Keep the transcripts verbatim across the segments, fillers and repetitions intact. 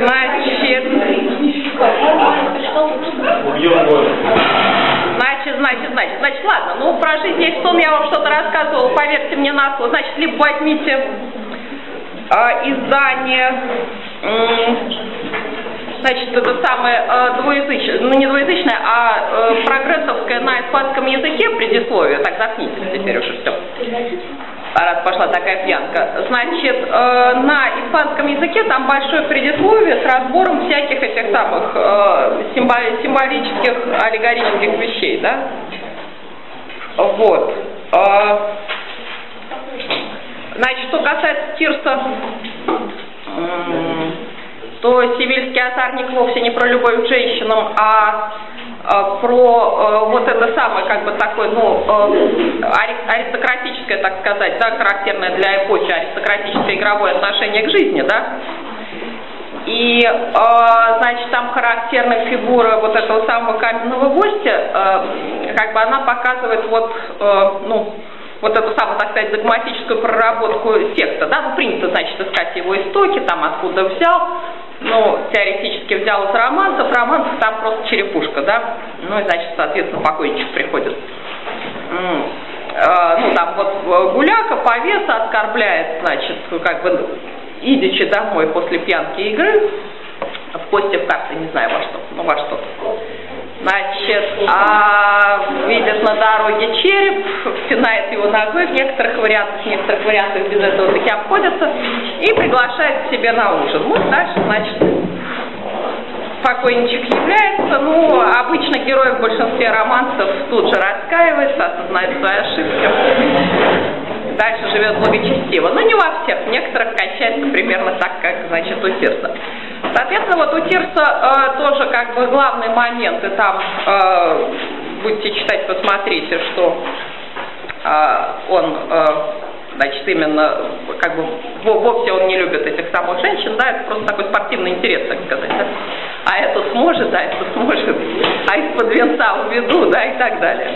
Значит, значит, значит, значит, значит, ладно, ну про жизнь есть сон я вам что-то рассказывала, поверьте мне на слово. Значит, либо возьмите э, издание, э, значит, это самое э, двуязычное, ну не двуязычное, а э, прогрессовское на испанском языке предисловие, так заткнитесь теперь уже все. Раз пошла такая пьянка. Значит, э, на испанском языке там большое предисловие с разбором всяких этих самых э, символи, символических, аллегорических вещей, да? Вот. Э, значит, что касается Тирса, э, то Севильский озарник вовсе не про любовь к женщинам, а про э, вот это самое, как бы такое, ну, э, аристократическое, так сказать, да, характерное для эпохи аристократическое игровое отношение к жизни, да. И, э, значит, там характерная фигура вот этого самого каменного гостя, э, как бы она показывает вот, э, ну, вот эту самую, так сказать, догматическую проработку текста, да, ну, принято, значит, искать его истоки, там, откуда взял, ну, теоретически взял из романсов, романсов там просто черепушка, да, ну, и, значит, соответственно, покойничек приходит. Ну, там вот гуляка, повеса оскорбляет, значит, как бы, идучи домой после пьянки игры, в кости, в карты, не знаю во что, ну, во что. Значит, а видит на дороге череп, пинает его ногой, в некоторых вариантах, в некоторых вариантах без этого таки обходятся, и приглашает к себе на ужин. Ну, дальше, значит, покойничек является, ну, обычно герой в большинстве романсов тут же раскаивается, осознает свои ошибки, дальше живет благочестиво. Но не во всех, в некоторых кончается примерно так, как, значит, у Тирса. Соответственно, вот у Тирса э, тоже как бы главный момент, и там э, будете читать, посмотрите, что э, он, э, значит, именно, как бы, вовсе он не любит этих самых женщин, да, это просто такой спортивный интерес, так сказать, да? А это сможет, да, это сможет, а из-под венца уведу, да, и так далее.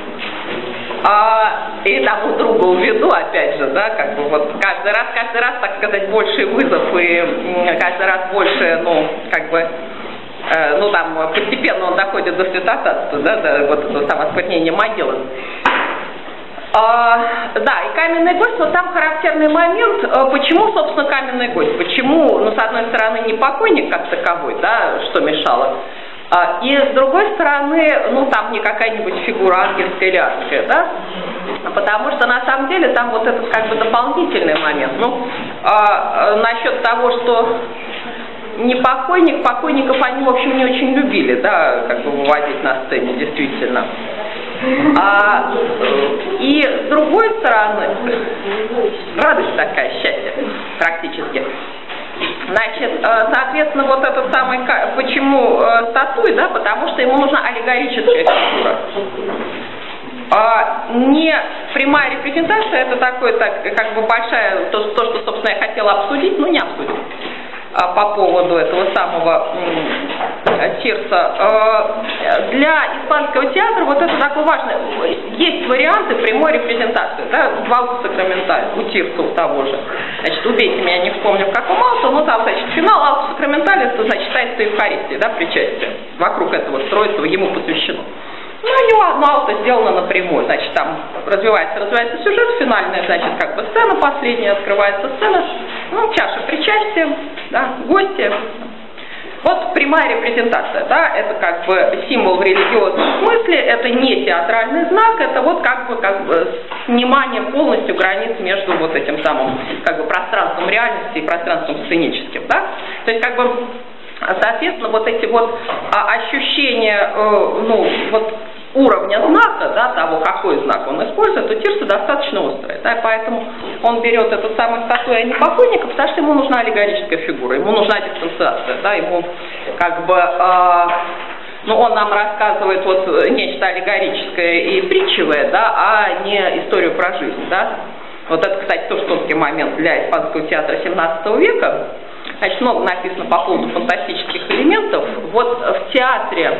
А, и тому друга уведу, опять же, да, как бы вот каждый раз, каждый раз, так сказать, больше вызов и каждый раз больше, ну, как бы, э, ну, там, постепенно он доходит до святотатства, да, до вот этого самого осквернения могилы. А, да, и каменный гость, вот там характерный момент, почему, собственно, каменный гость, почему, ну, с одной стороны, не покойник как таковой, да, что мешало, и с другой стороны, ну, там не какая-нибудь фигура ангельская или адская, да, потому что на самом деле там вот этот как бы дополнительный момент, ну, а, насчет того, что не покойник, покойников они, в общем, не очень любили, да, как бы выводить на сцене, действительно. А, и с другой стороны, радость такая, счастье, практически. Значит, соответственно, вот этот самый, почему статуи, да, потому что ему нужна аллегорическая фигура. А, не прямая репрезентация, это такое, так, как бы большая, то, то, что, собственно, я хотела обсудить, но не обсудить. По поводу этого самого Тирса. Для испанского театра вот это такое важное. Есть варианты прямой репрезентации, да, в Ауту Сакраменталь, у Тирса у того же. Значит, убейте меня, не вспомню в каком Ауту, но там, значит, финал Ауту Сакраменталь, это, значит, таинство Евхаристии, да, причастие. Вокруг этого строится, ему посвящено. Ну, у него Аута сделано напрямую, значит, там развивается, развивается сюжет, финальная, значит, как бы сцена последняя, открывается сцена, ну, чаша причастия, да, гости. Вот прямая репрезентация, да, это как бы символ в религиозном смысле, это не театральный знак, это вот как бы, как бы снимание полностью границ между вот этим самым, как бы, пространством реальности и пространством сценическим, да. То есть, как бы, соответственно, вот эти вот а, ощущения, э, ну, вот уровня знака, да, того, какой знак он использует, у Тирса достаточно острый, да, поэтому он берет эту самую статую непокойника, потому что ему нужна аллегорическая фигура, ему нужна дистанциация, да, ему как бы, э, ну, он нам рассказывает вот нечто аллегорическое и притчевое, да, а не историю про жизнь, да. Вот это, кстати, тоже тонкий момент для испанского театра семнадцатого века. Значит, много написано по поводу фантастических элементов. Вот в театре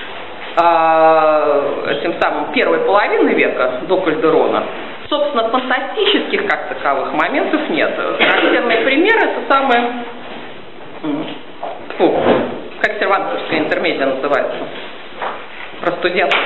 э, тем самым первой половины века до Кальдерона, собственно, фантастических как таковых моментов нет. Характерный пример — это самое Фу, как сервантовская интермедия называется? Про студентов.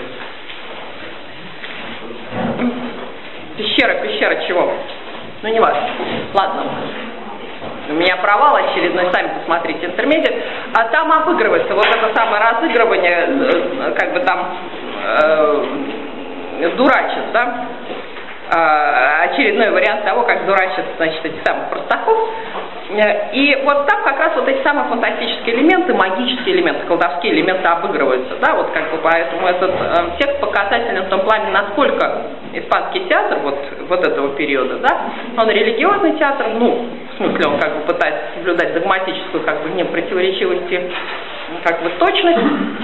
Пещера, пещера чего? Ну, не важно. Ладно. У меня провал очередной, сами посмотрите, интермедиат. А там обыгрывается вот это самое разыгрывание, как бы там э, дурачат, да? Очередной вариант того, как дурачат, значит, этих самых простаков. И вот там как раз вот эти самые фантастические элементы, магические элементы, колдовские элементы обыгрываются, да, вот как бы поэтому этот э, текст показательный в том плане, насколько испанский театр вот, вот этого периода, да, он религиозный театр, ну, в смысле он как бы пытается соблюдать догматическую, как бы, непротиворечивость и, как бы, точность.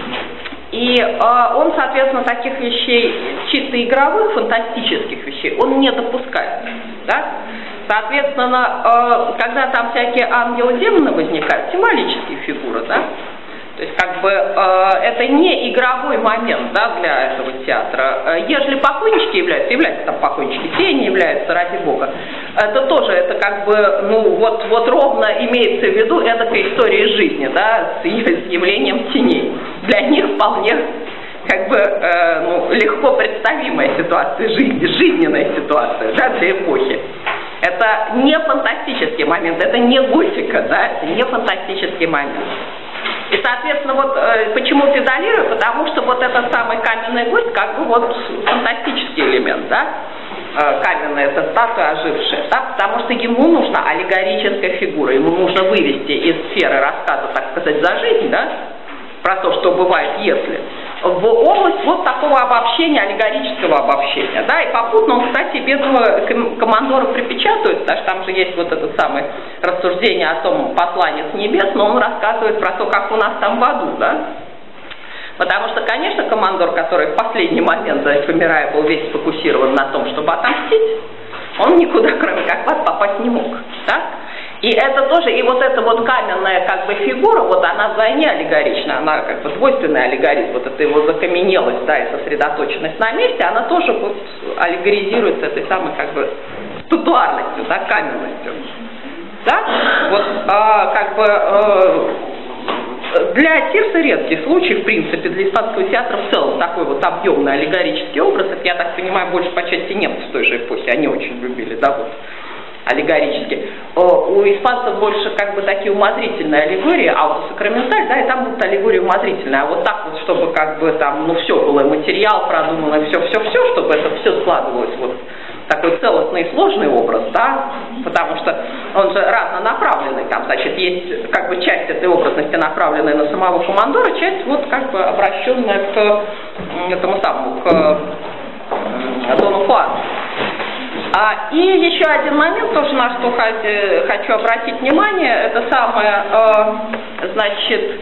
И э, он, соответственно, таких вещей, чисто игровых, фантастических вещей, он не допускает, да? Соответственно, э, когда там всякие ангелы-демоны возникают, символические фигуры, да? То есть, как бы, э, это не игровой момент, да, для этого театра. Ежели покойнички являются, являются там покойнички, тени являются, ради бога, это тоже, это как бы, ну, вот, вот ровно имеется в виду эдакая история жизни, да, с, с явлением теней. Для них вполне, как бы, э, ну, легко представимая ситуация жизни, жизненная ситуация, да, для эпохи. Это не фантастический момент, это не готика, да, это не фантастический момент. И, соответственно, вот э, почему педалирую, потому что вот этот самый каменный гость, как бы вот фантастический элемент, да, э, каменная эта статуя ожившая, да, потому что ему нужна аллегорическая фигура, ему нужно вывести из сферы рассказа, так сказать, за жизнь, да, про то, что бывает, если, в область вот такого обобщения, аллегорического обобщения, да, и попутно он, кстати, бедного командора припечатывает, потому что там же есть вот это самое рассуждение о том послании с небес, но он рассказывает про то, как у нас там в аду, да, потому что, конечно, командор, который в последний момент, да, помирая, был весь сфокусирован на том, чтобы отомстить, он никуда, кроме как в ад, попасть не мог, да. И это тоже, и вот эта вот каменная как бы фигура, вот она вдвойне аллегорична, она как бы двойственный аллегоризм, вот эта его закаменелость, да, и сосредоточенность на месте, она тоже вот аллегоризируется этой самой как бы статуарностью, да, каменностью. Да? Вот а, как бы а, для Тирса редкий случай, в принципе, для испанского театра в целом такой вот объемный аллегорический образ, это, я так понимаю, больше по части немцев в той же эпохи, они очень любили, да, вот. Аллегорически. У испанцев больше как бы такие умозрительные аллегории, а вот сакраменталь, да, и там будут аллегории умозрительные, а вот так вот, чтобы как бы там, ну, все было, материал продумано, все-все-все, чтобы это все складывалось вот такой целостный и сложный образ, да, потому что он же разнонаправленный, там, значит, есть как бы часть этой образности, направленная на самого командора, часть вот как бы обращенная к этому самому, к Дону Хуану. А, и еще один момент, тоже на что хочу обратить внимание, это самое, э, значит,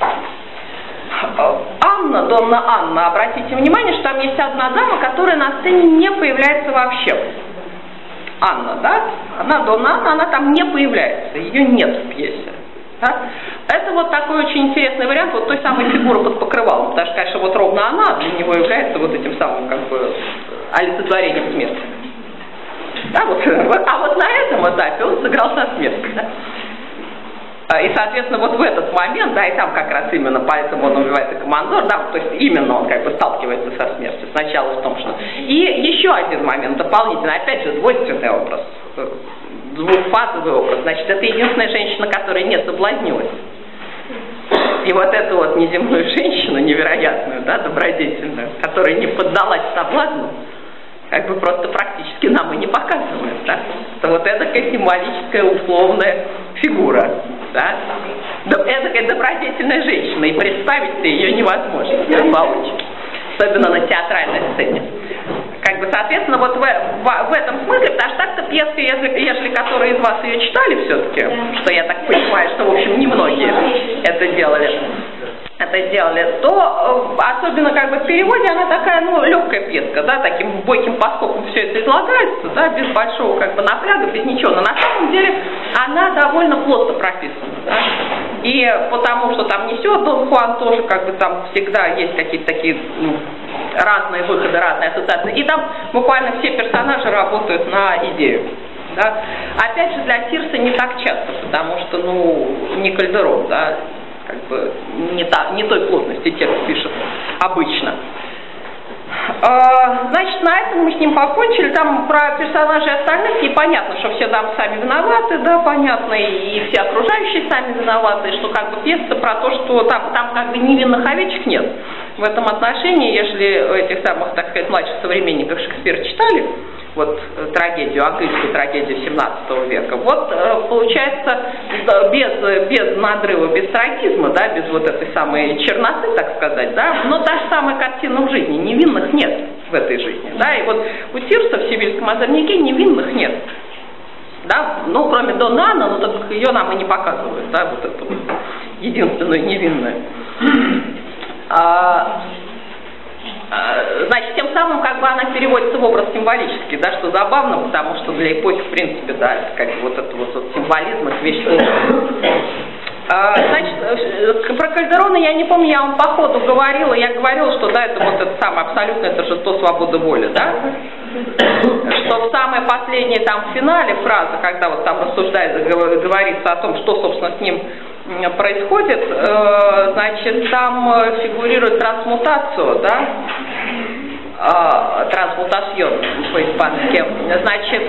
Анна, Донна Анна, обратите внимание, что там есть одна дама, которая на сцене не появляется вообще. Анна, да? Она, Донна Анна, она там не появляется, ее нет в пьесе. Да? Это вот такой очень интересный вариант вот той самой фигуры под покрывалом, потому что, конечно, вот ровно она для него является вот этим самым, как бы, олицетворением смерти. Да, вот, а вот на этом этапе он сыграл со смертью. Да? И, соответственно, вот в этот момент, да, и там как раз именно поэтому он убивает и командор, да, то есть именно он как бы сталкивается со смертью. Сначала в том, что... И еще один момент дополнительный, опять же, двойственный образ, двухфазовый образ. Значит, это единственная женщина, которая не соблазнилась. И вот эту вот неземную женщину, невероятную, да, добродетельную, которая не поддалась соблазну, как бы просто практически нам и не показывают, да? То вот это такая символическая условная фигура, да? Это такая добродетельная женщина, и представить-то ее невозможно, да, воочию, особенно на театральной сцене. Как бы, соответственно, вот в, в, в этом смысле, потому что так-то пьесы, если, если которые из вас ее читали все-таки, что я так понимаю, что, в общем, немногие это делали, это сделали, то особенно как бы в переводе она такая, ну, легкая пьеска, да, таким бойким поскоком все это излагается, да, без большого как бы напряга, без ничего, но на самом деле она довольно плотно прописана, да, и потому что там несет Дон Хуан тоже как бы там всегда есть какие-то такие, ну, разные выходы, разные ассоциации, и там буквально все персонажи работают на идею. Да? Опять же, для Тирса не так часто, потому что, ну, не Кальдерон, да, как бы не, та, не той плотности текст пишет обычно. Значит, на этом мы с ним покончили. Там про персонажей остальных непонятно, что все дамы сами виноваты, да, понятно, и все окружающие сами виноваты, и что как бы пьеса про то, что там, там как бы невинных овечек нет. В этом отношении, если этих самых, так сказать, младших современников Шекспира читали, вот трагедию, английскую трагедию семнадцатого века, вот получается без, без надрыва, без трагизма, да, без вот этой самой черноты, так сказать, да, но та же самая картина в жизни, невинных нет в этой жизни, да, и вот у Тирса в «Сибирском озорнике» невинных нет, да, ну, кроме Донны Анны, ну, так ее нам и не показывают, да, вот эту вот единственную невинную. А, Значит, тем самым как бы она переводится в образ символический, да, что забавно, потому что для эпохи, в принципе, да, как бы вот это вот, вот символизм, это вещь сложная. Значит, про Кальдерона я не помню, я вам по ходу говорила, я говорила, что да, это вот это самое абсолютное торжество свободы воли, да, что в самой последней там в финале фраза, когда вот там рассуждается, говорится о том, что, собственно, с ним происходит, значит, там фигурирует трансмутацию, да, трансмутацион по-испански, значит,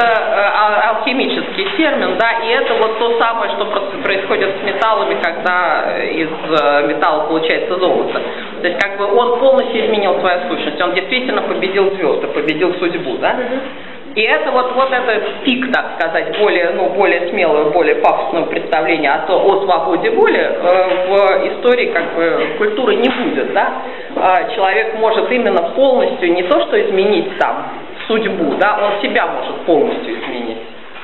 это алхимический термин, да, и это вот то самое, что просто происходит с металлами, когда из металла получается золото. То есть, как бы он полностью изменил свою сущность, он действительно победил звезды, победил судьбу, да. И это вот, вот этот пик, так сказать, более, ну, более смелого, более пафосного представления о, то, о свободе воли э, в истории как бы культуры не будет, да. Э, человек может именно полностью не то, что изменить там судьбу, да, он себя может полностью изменить,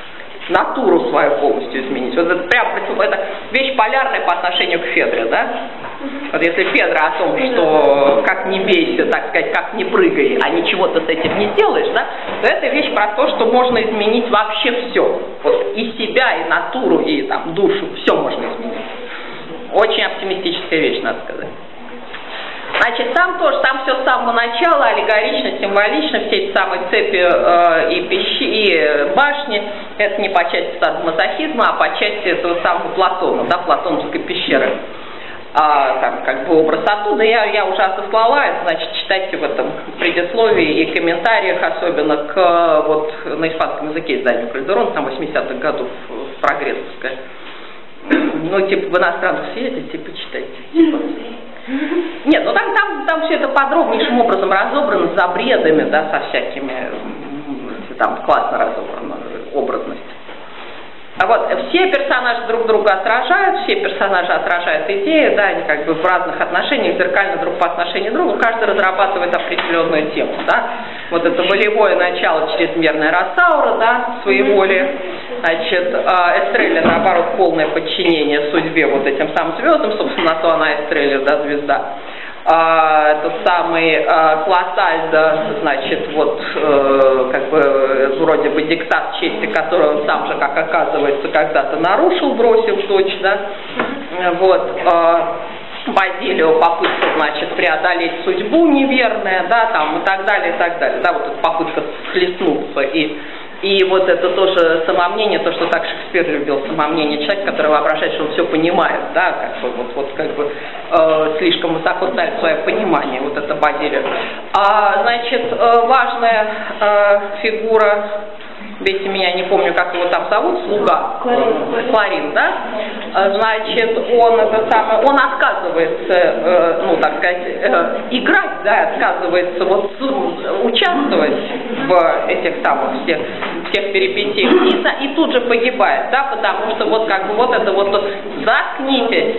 натуру свою полностью изменить. Вот это прям это вещь полярная по отношению к Федре, да. Вот если Федра о том, что как не бейся, так сказать, как не прыгай, а ничего ты с этим не сделаешь, да, то это вещь про то, что можно изменить вообще все. Вот и себя, и натуру, и там душу, все можно изменить. Очень оптимистическая вещь, надо сказать. Значит, там тоже, там все с самого начала аллегорично, символично, все эти самые цепи э, и, пищи, и башни, это не по части садомазохизма, а по части этого самого Платона, да, платоновской пещеры. А, там, как бы образ оттуда, я, я уже отослала, это, значит, читайте в этом предисловии и комментариях, особенно к, вот, на испанском языке изданию Кальдерона, там, восьмидесятых годов, прогрессовское. Ну, типа, в иностранных свете, типа, читайте. Типа. Нет, ну там, там, там все это подробнейшим образом разобрано, с забредами, да, со всякими, там классно разобрано, образность. А вот все персонажи друг друга отражают, все персонажи отражают идеи, да, они как бы в разных отношениях, зеркально друг по отношению к другу, каждый разрабатывает определенную тему, да. Вот это волевое начало, чрезмерная Росаура, да, своеволие, значит, Эстрелля, наоборот, полное подчинение судьбе вот этим самым звездам, собственно, на то она Эстрелля, да, звезда. А, тот самый а, Клотальда, значит, вот, э, как бы, вроде бы диктат чести, который он сам же, как оказывается, когда-то нарушил, бросил дочь, да, вот, а, Базилио попытка, значит, преодолеть судьбу неверная, да, там, и так далее, и так далее, да, вот эта попытка схлестнуться и И вот это тоже самомнение, то, что так Шекспир любил, самомнение человека, который воображает, что он все понимает, да, как бы вот, вот как бы э, слишком высоко ставит свое понимание, вот это Базилио. А, значит, э, важная э, фигура, бейте меня, не помню, как его там зовут, слуга, Кларин, Кларин, да, значит, он, это самое, он отказывается, э, ну, так сказать, э, играть, да, отказывается вот участвовать в этих самых всех, всех перипетиях и, и тут же погибает, да, потому что вот как бы вот это вот, заткнитесь.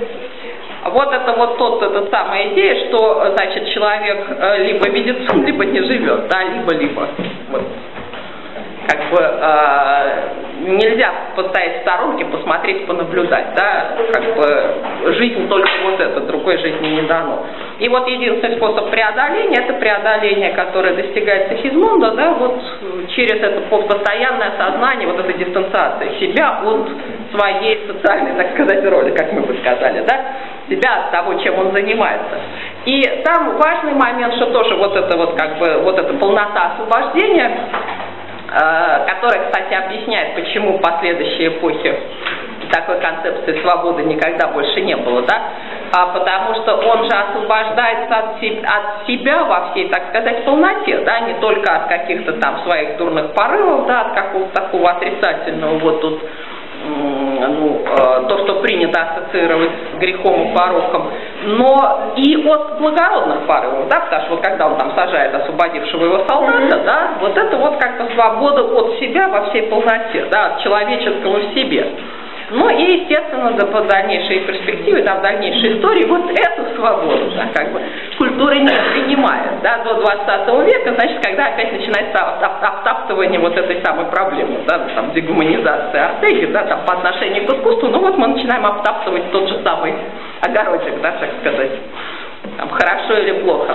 Вот это вот тот, эта самая идея, что, значит, человек либо видит сон, либо не живет, да, либо-либо, вот. Как бы э, нельзя поставить в сторонке, посмотреть, понаблюдать, да, как бы жизнь только вот это, другой жизни не дано. И вот единственный способ преодоления, это преодоление, которое достигается Сигизмунда, да, вот через это постоянное осознание, вот эта дистанциация себя от своей социальной, так сказать, роли, как мы бы сказали, да, себя от того, чем он занимается. И там важный момент, что тоже вот это вот как бы, вот эта полнота освобождения, который, кстати, объясняет, почему в последующей эпохе такой концепции свободы никогда больше не было, да, а потому что он же освобождается от, се от себя во всей, так сказать, полноте, да, не только от каких-то там своих дурных порывов, да, от какого-то такого отрицательного, вот тут, ну, э, то, что принято ассоциировать с грехом и пороком, но и от благородных порывов, да, потому что вот когда он там сажает освободившего его солдата, да, вот это вот как-то свобода от себя во всей полноте, да, от человеческого в себе. Ну и, естественно, да, по дальнейшей перспективе, да, в дальнейшей истории, вот эту свободу, да, как бы, культура не принимает, да, до двадцатого века, значит, когда опять начинается обтаптывание вот этой самой проблемы, да, там, дегуманизация Ортеги, да, там, по отношению к искусству, ну вот мы начинаем обтаптывать тот же самый огородик, да, так сказать, там, хорошо или плохо.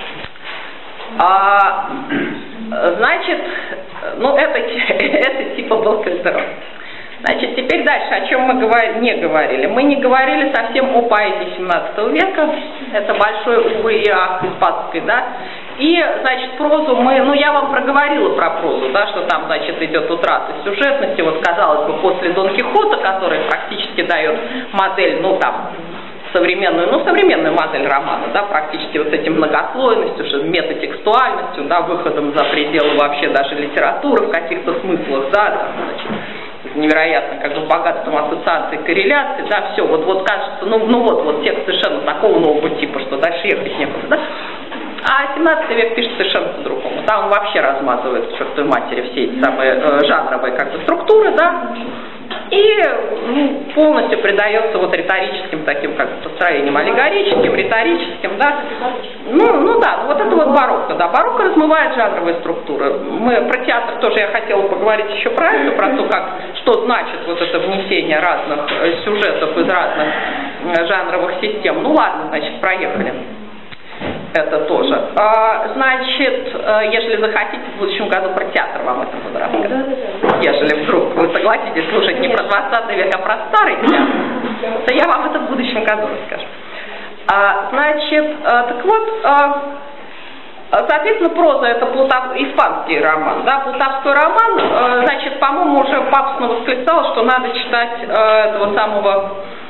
А, значит, ну, это, это типа был Кальдерон. Значит, теперь дальше, о чем мы говор... не говорили. Мы не говорили совсем о поэзии семнадцатого века. Это большой, увы и ах, испанской, да. И, значит, прозу мы, ну, я вам проговорила про прозу, да, что там, значит, идет утрата сюжетности. Вот, казалось бы, после Дон Кихота, который практически дает модель, ну, там, современную, ну, современную модель романа, да, практически вот с этим многослойностью, что метатекстуальностью, да, выходом за пределы вообще даже литературы в каких-то смыслах, да, там, значит, невероятно как бы богатством ассоциаций, корреляций, да, все, вот, вот кажется, ну, ну вот, вот текст совершенно такого нового типа, что дальше ехать некуда, да. А семнадцатый век пишет совершенно по-другому, да, он вообще размазывает к чертовой матери все эти самые э, жанровые как бы структуры, да, и ну, полностью придается вот риторическим таким как бы построениям, аллегорическим, риторическим, да, ну, ну да, вот это вот барокко, да, барокко размывает жанровые структуры. Мы про театр тоже я хотела поговорить еще про это, про то, как, что значит вот это внесение разных сюжетов из разных жанровых систем. Ну ладно, значит, проехали. Это тоже. А, значит, если захотите, в будущем году про театр вам это буду рассказывать. Если вдруг вы согласитесь слушать не про двадцатый век, а про старый театр, то я вам это в будущем году расскажу. А, значит, а, так вот, а, соответственно, проза это Плутов... испанский роман. Да, плутовской роман, а, значит, по-моему, уже пафосно восклицал, что надо читать а, этого самого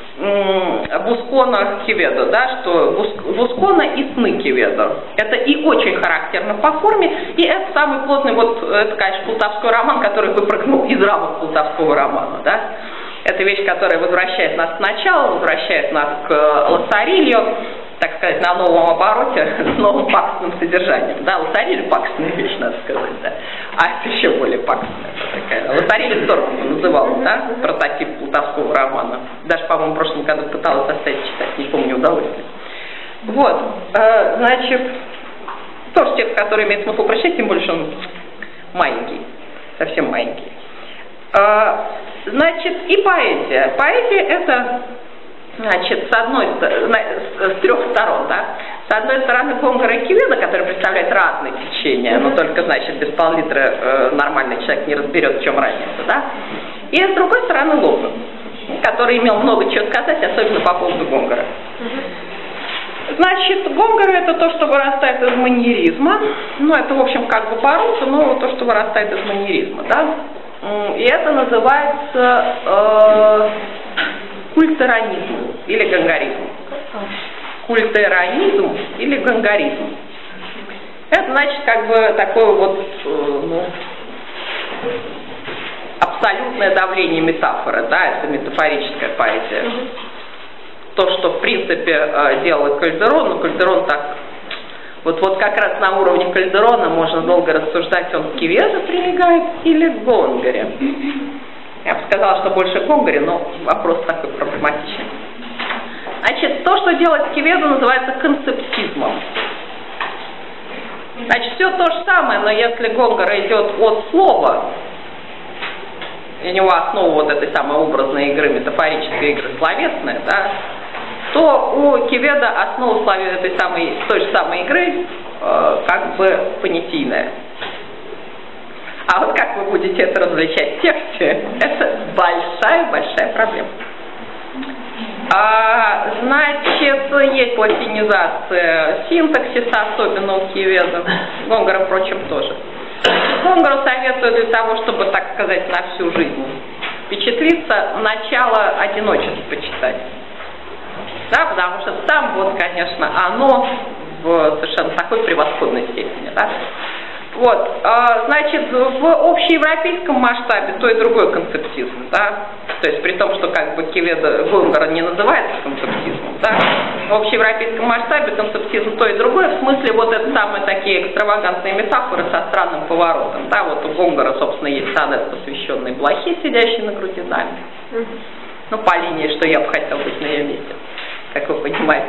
Бускона Кеведо, да, что Бускона и сны Кеведо. Это и очень характерно по форме, и это самый плотный, вот, это, конечно, плутовской роман, который выпрыгнул из рамок плутовского романа, да. Это вещь, которая возвращает нас к началу, возвращает нас к Лоссарилью, так сказать, на новом обороте, с новым пакостным содержанием. Да, Лоссариль пакостная вещь, надо сказать, да. А это еще более пакостная такая. Лоссариль Здорово называл, да, прототип плутовского романа. Даже, по-моему, в прошлом году пыталась заставить читать, не помню, удалось ли. Вот, э, значит, тоже текст, который имеет смысл прочитать, тем более, что он маленький, совсем маленький. Э, значит, и поэзия. Поэзия это... Значит, с одной стороны, с трех сторон, да, с одной стороны Гонгора и Кеведо, который представляет разные течения, но только, значит, без пол-литра э, нормальный человек не разберет, в чем разница, да, и с другой стороны Лоббин, который имел много чего сказать, особенно по поводу Гонгора. Значит, Гонгор это то, что вырастает из маньеризма, ну, это, в общем, как бы по-русски, но то, что вырастает из маньеризма, да, и это называется... Э, культеранизм или гонгаризм. Культеранизм или гонгаризм. Это значит как бы такое вот ну, абсолютное давление метафоры, да, это метафорическая поэзия. Mm-hmm. То, что в принципе делал Кальдерон, но Кальдерон так, вот, вот как раз на уровне Кальдерона можно долго рассуждать, он к Кеведо прилегает или к Гонгоре. Я бы сказала, что больше к Гонгоре, но вопрос такой проблематичный. Значит, то, что делает Кеведо, называется концептизмом. Значит, все то же самое, но если Гонгор идет от слова, и у него основа вот этой самой образной игры, метафорической игры словесная, да, то у Кеведо основа этой самой, той же самой игры э, как бы понятийная. А вот как вы будете это различать в тексте, это большая-большая проблема. А, значит, есть латинизация синтаксиса, особенно у Кеведо, Гонгора, впрочем, тоже. Гонгору советую для того, чтобы, так сказать, на всю жизнь впечатлиться, начало одиночества читать. Да, потому что там, вот, конечно, оно в совершенно такой превосходной степени. Да? Вот, значит, в общеевропейском масштабе то и другой концептизм, да, то есть при том, что как бы Кеведо Гонгора не называется концептизмом, да, в общеевропейском масштабе концептизм то и другое, в смысле вот это самые такие экстравагантные метафоры со странным поворотом, да, вот у Гонгора, собственно, есть сонет, посвященный блохе, сидящей на груди даме, ну, по линии, что я бы хотел быть на ее месте, как вы понимаете.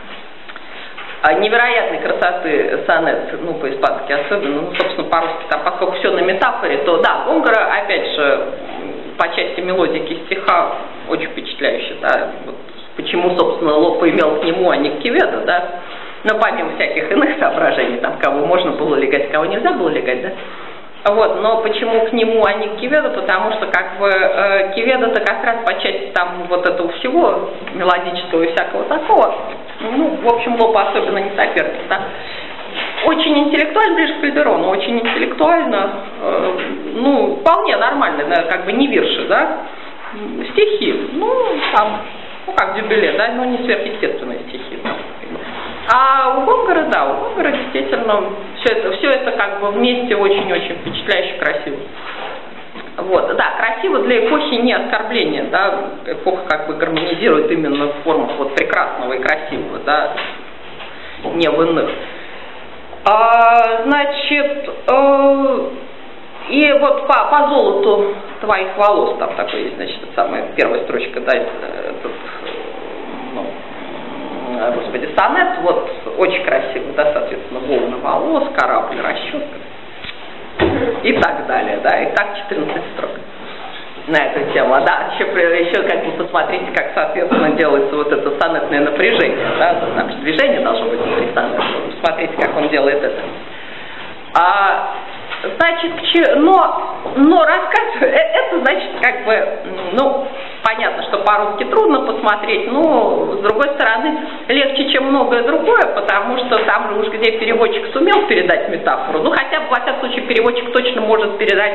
Невероятной красоты сонет, ну, по-испански особенно, ну, собственно, по-русски, там, поскольку все на метафоре, то, да, Гонгора, опять же, по части мелодики стиха очень впечатляющий, да, вот, почему, собственно, Лопе имел к нему, а не к Кеведо, да, но помимо всяких иных соображений, там, кого можно было легать, кого нельзя было легать, да, вот, но почему к нему, а не к Кеведо, потому что, как бы, э, Кеведо-то как раз по части, там, вот этого всего, мелодического и всякого такого, ну, в общем, Лопе особенно не соперник, да. Очень интеллектуально, ближе к Кальдерону, очень интеллектуально, э, ну, вполне нормально, да, как бы не вирши, да, стихи, ну, там, ну, как Дюбеле, да, но не сверхъестественные стихи, да. А у Гонгора, да, у Гонгора действительно все это, все это как бы вместе очень-очень впечатляюще красиво. Вот, да, красиво для эпохи не оскорбления, да, эпоха как бы гармонизирует именно в формах вот прекрасного и красивого, да, не в иных. А, значит, э, и вот по, по золоту твоих волос, там такой есть, значит, самая первая строчка, да, этот, ну, господи, сонет, вот, очень красиво, да, соответственно, волны волос, корабль, расчетка. И так далее, да, и так четырнадцать строк на эту тему. А да, еще, еще как бы посмотрите, как, соответственно, делается вот это сонетное напряжение, да, там же движение должно быть внутри сонета. Посмотрите, как он делает это. А, значит, но, но рассказ, это значит, как бы, ну, понятно, что по-русски трудно посмотреть, но, с другой стороны, легче, чем многое другое, потому что там же уж где переводчик сумел передать метафору, ну, хотя бы, во всяком случае, переводчик точно может передать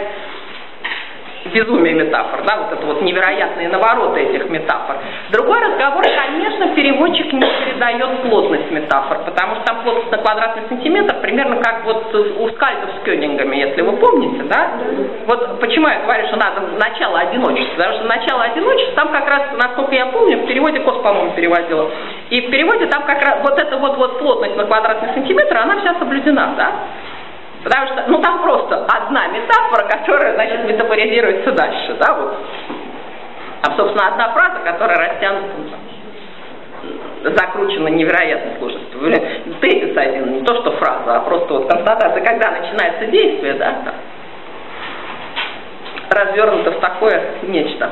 безумие метафор, да, вот это вот невероятные навороты этих метафор. Другой разговор, конечно, переводчик не передает плотность метафор, потому что там плотность на квадратный сантиметр примерно как вот у Скальдов с Кёнингами, если вы помните, да? Вот почему я говорю, что надо начало одиночества, потому что начало одиночества, там как раз, насколько я помню, в переводе Кос, по-моему, переводила, и в переводе там как раз вот эта вот, вот плотность на квадратный сантиметр, она вся соблюдена, да? Потому что, ну, там просто одна метафора, которая, значит, метафоризируется дальше, да, вот. А, собственно, одна фраза, которая растянута, закручена невероятно сложностью. Тезис один, не то что фраза, а просто вот констатация, когда начинается действие, да, там, развернуто в такое нечто.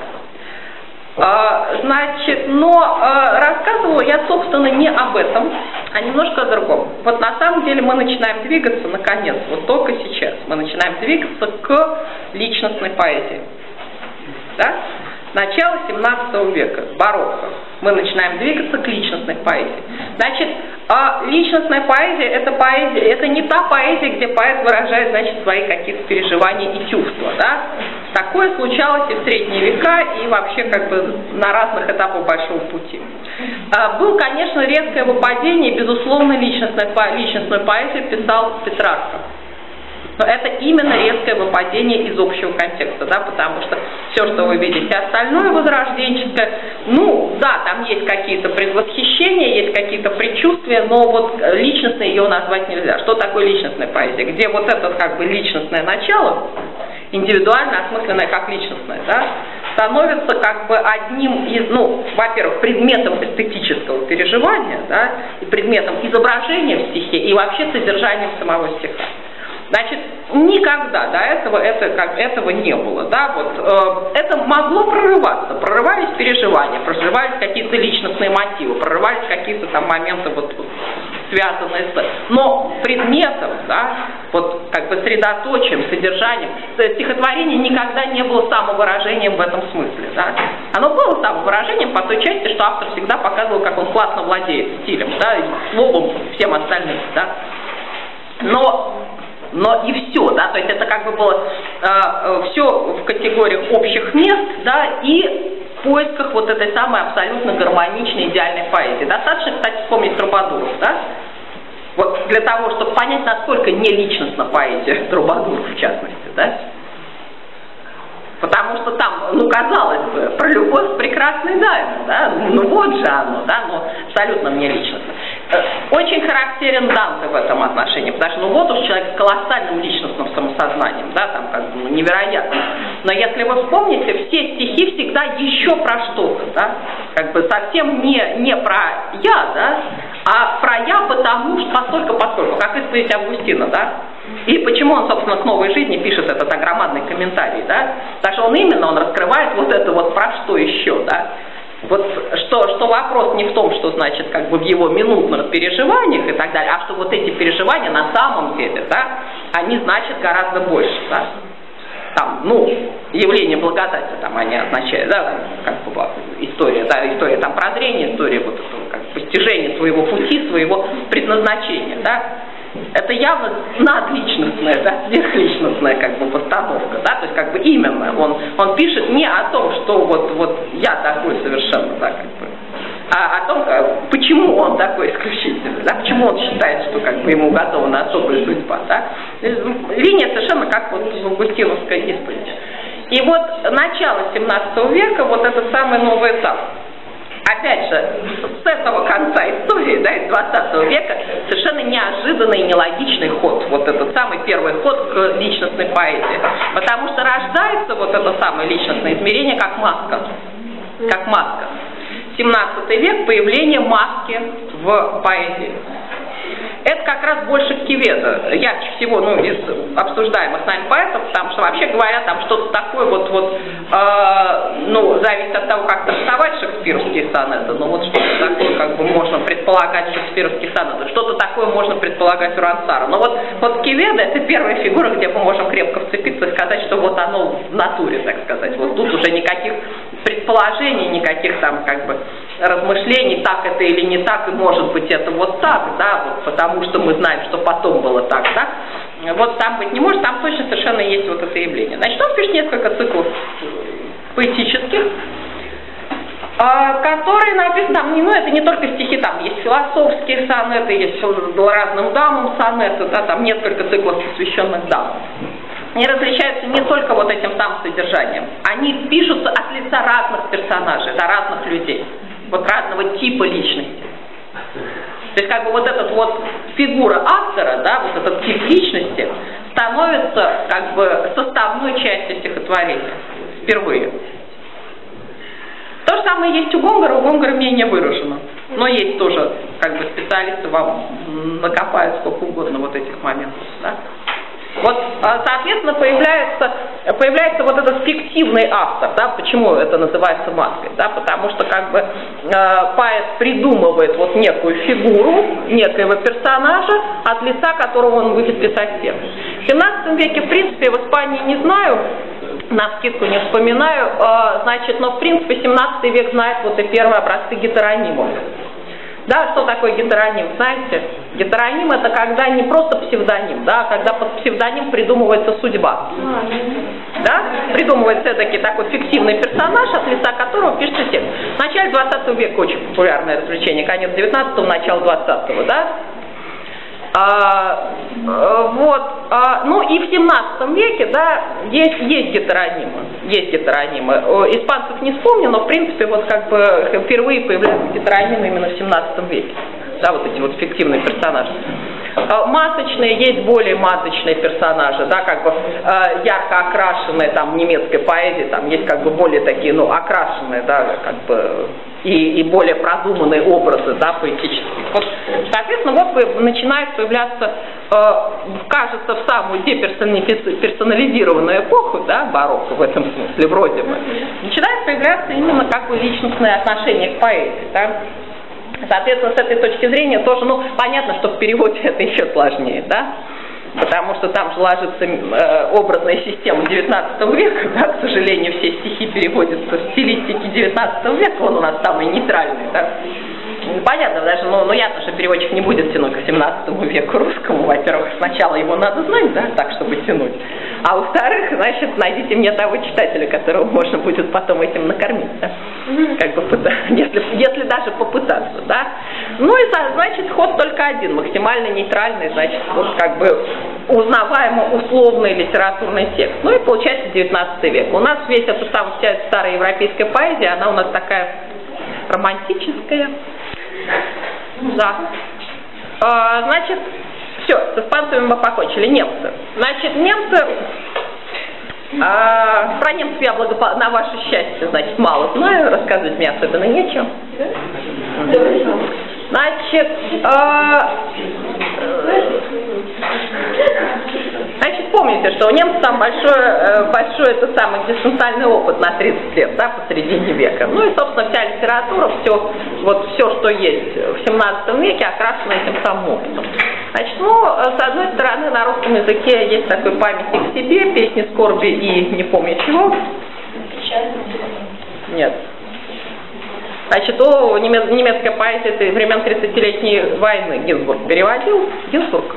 А, значит, но а, рассказывала я, собственно, не об этом, а немножко о другом. Вот на самом деле мы начинаем двигаться, наконец, вот только сейчас, мы начинаем двигаться к личностной поэзии. Да? Начало семнадцатого века, барокко. Мы начинаем двигаться к личностной поэзии. Значит, а личностная поэзия – это поэзия, это не та поэзия, где поэт выражает, значит, свои какие-то переживания и чувства, да? Такое случалось и в средние века, и вообще как бы на разных этапах большого пути. А, был, конечно, резкое выпадение, безусловно, личностной, личностную поэзию писал Петрарка. Но это именно резкое выпадение из общего контекста, да, потому что все, что вы видите, остальное возрожденческое, ну, да, там есть какие-то предвосхищения, есть какие-то предчувствия, но вот личностной ее назвать нельзя. Что такое личностная поэзия? Где вот это как бы личностное начало, индивидуально осмысленное как личностное, да, становится как бы одним из, ну, во-первых, предметом эстетического переживания, да, и предметом изображения в стихе, и вообще содержанием самого стиха. Значит, никогда до этого это, как, этого не было, да, вот, э, это могло прорываться, прорывались переживания, прорывались какие-то личностные мотивы, прорывались какие-то там моменты, вот, связанные с, но предметом, да, вот, как бы средоточием, содержанием, стихотворение никогда не было самовыражением в этом смысле, да, оно было самовыражением по той части, что автор всегда показывал, как он классно владеет стилем, да, и словом, всем остальным, да, но но и все, да, то есть это как бы было э, все в категориях общих мест, да, и в поисках вот этой самой абсолютно гармоничной, идеальной поэзии. Достаточно, кстати, вспомнить Трубадуров, да, вот для того, чтобы понять, насколько неличностна поэзия Трубадуров, в частности, да. Потому что там, ну, казалось бы, про любовь к прекрасной даме, да, ну вот же оно, да, но абсолютно мне личностно. Очень характерен Данте в этом отношении, потому что, ну, вот уж человек с колоссальным личностным самосознанием, да, там, как бы, ну, невероятно. Но если вы вспомните, все стихи всегда еще про что-то, да, как бы совсем не, не про «я», да, а про «я» потому что, постолько, поскольку, как исповедь Августина, да. И почему он, собственно, к «Новой жизни» пишет этот огромный комментарий, да? Потому что он именно, он раскрывает вот это вот про что еще, да? Вот что, что вопрос не в том, что, значит, как бы в его минутных переживаниях и так далее, а что вот эти переживания на самом деле, да, они значат гораздо больше, да? Там, ну, явление благодати, там они означают, да, как бы история, да, история там прозрения, история вот этого, как постижения своего пути, своего предназначения, да? Это явно надличностная, да, сверхличностная как бы постановка, да, то есть как бы именно он, он пишет не о том, что вот, вот я такой совершенно, да, как бы, а о том, как, почему он такой исключительный, да, почему он считает, что как бы ему уготована особая судьба, да. Линия совершенно как вот в августиновской исповеди. И вот начало семнадцатого века, вот этот самый новый этап. Опять же, с этого конца истории, да, из двадцатого века, совершенно неожиданный и нелогичный ход, вот этот самый первый ход к личностной поэзии. Потому что рождается вот это самое личностное измерение как маска. Как маска. семнадцатый век, появление маски в поэзии. Это как раз больше Кеведа, ярче всего, ну, из обсуждаемых нами поэтов, потому что вообще говоря, там что-то такое вот, вот э, ну, зависит от того, как трактовать шекспировские сонеты, но вот что-то такое, как бы, можно предполагать в шекспировских сонетах, что-то такое можно предполагать у Рансара. Но вот, вот Кеведа — это первая фигура, где мы можем крепко вцепиться и сказать, что вот оно в натуре, так сказать, вот тут уже никаких предположений, никаких там, как бы, размышлений, так это или не так, и может быть это вот так, да, вот потому что мы знаем, что потом было так, да, вот там быть не может, там точно совершенно есть вот это явление. Значит, он пишет несколько циклов поэтических, которые написаны, там, ну, это не только стихи, там есть философские сонеты, есть разным дамам сонеты, да, там несколько циклов, посвященных дамам. Они различаются не только вот этим самым содержанием, они пишутся от лица разных персонажей, да, разных людей, вот разного типа личности. То есть как бы вот эта вот фигура автора, да, вот этот тип личности становится как бы составной частью стихотворения впервые. То же самое есть у Гонгора, у Гонгора менее выражено. Но есть тоже, как бы, специалисты вам накопают сколько угодно вот этих моментов, да. Вот, соответственно, появляется, появляется вот этот фиктивный автор, да, почему это называется маской, да, потому что как бы э, поэт придумывает вот некую фигуру, некоего персонажа, от лица которого он будет писать текст. В семнадцатом веке, в принципе, в Испании не знаю, навскидку не вспоминаю, э, значит, но в принципе семнадцатый век знает вот и первые образцы гетеронимов. Да, что такое гетероним, знаете? Гетероним — это когда не просто псевдоним, да, а когда под псевдоним придумывается судьба. Да? Придумывается таки такой фиктивный персонаж, от лица которого пишется текст. В начале двадцатого века очень популярное развлечение, конец девятнадцатого, начало двадцатого, да? А, вот, а, ну и в семнадцатом веке, да, есть, есть гетеронимы, есть гетеронимы. Испанцев не вспомню, но в принципе вот как бы впервые появляются гетеронимы именно в семнадцатом веке, да, вот эти вот фиктивные персонажи. Масочные, есть более масочные персонажи, да, как бы э, ярко окрашенные, там, в немецкой поэзии, там есть как бы более такие, ну, окрашенные, да, как бы, и, и более продуманные образы, да, поэтические. Вот, соответственно, вот начинает появляться, э, кажется, в самую деперсонализированную эпоху, да, барокко в этом смысле, вроде бы, начинает появляться именно как бы личностное отношение к поэзии, да. Соответственно, с этой точки зрения тоже, ну, понятно, что в переводе это еще сложнее, да, потому что там же ложится э, образная система девятнадцатого века, да, к сожалению, все стихи переводятся в стилистике девятнадцатого века, он у нас самый нейтральный, да, Понятно, даже, ну, ну ясно, что переводчик не будет тянуть к семнадцатому веку русскому. Во-первых, сначала его надо знать, да, так, чтобы тянуть. А во-вторых, значит, найдите мне того читателя, которого можно будет потом этим накормить, да? Как бы, если, если даже попытаться, да. Ну и, значит, ход только один, максимально нейтральный, значит, вот как бы узнаваемо условный литературный текст. Ну и получается девятнадцатый век. У нас весь этот там вся старая европейская поэзия, она у нас такая романтическая. Да. А, значит, все, с испанцами мы покончили. Немцы. Значит, немцы... А, про немцев я благопо... на ваше счастье, значит, мало знаю, рассказывать мне особенно нечем. Значит, а... значит, помните, что у немцев там большой, большой это самый экзистенциальный опыт на тридцать лет, да, посередине века. Ну и, собственно, вся литература, все, вот все, что есть в семнадцатом веке, окрашено этим самым опытом. Значит, ну, с одной стороны, на русском языке есть такой памятник себе, песни скорби и не помню чего. Нет. Значит, о, немецкая поэзия это времен тридцатилетней войны Гинзбург переводил. Гинзбург?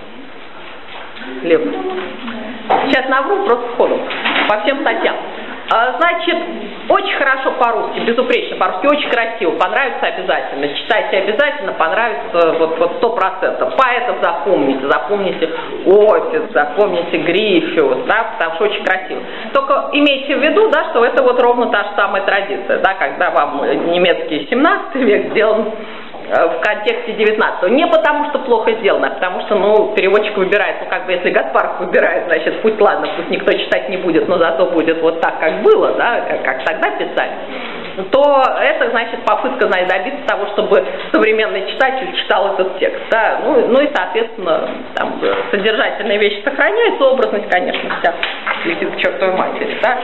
Лев. Сейчас навру просто сходу, по всем статьям. А, значит, очень хорошо по-русски, безупречно по-русски, очень красиво, понравится обязательно. Читайте обязательно, понравится вот, вот сто процентов. Поэтов запомните, запомните Офис, запомните Гриффиус, да, потому что очень красиво. Только имейте в виду, да, что это вот ровно та же самая традиция, да, когда вам немецкий семнадцатый век сделан в контексте девятнадцатого. Не потому, что плохо сделано, а потому что, ну, переводчик выбирает, ну, как бы, если Гаспаров выбирает, значит, пусть, ладно, пусть никто читать не будет, но зато будет вот так, как было, да, как, как тогда писали, то это, значит, попытка, значит, добиться того, чтобы современный читатель читал этот текст, да, ну, ну и, соответственно, там, содержательные вещи сохраняются, образность, конечно, вся летит к чертовой матери, да.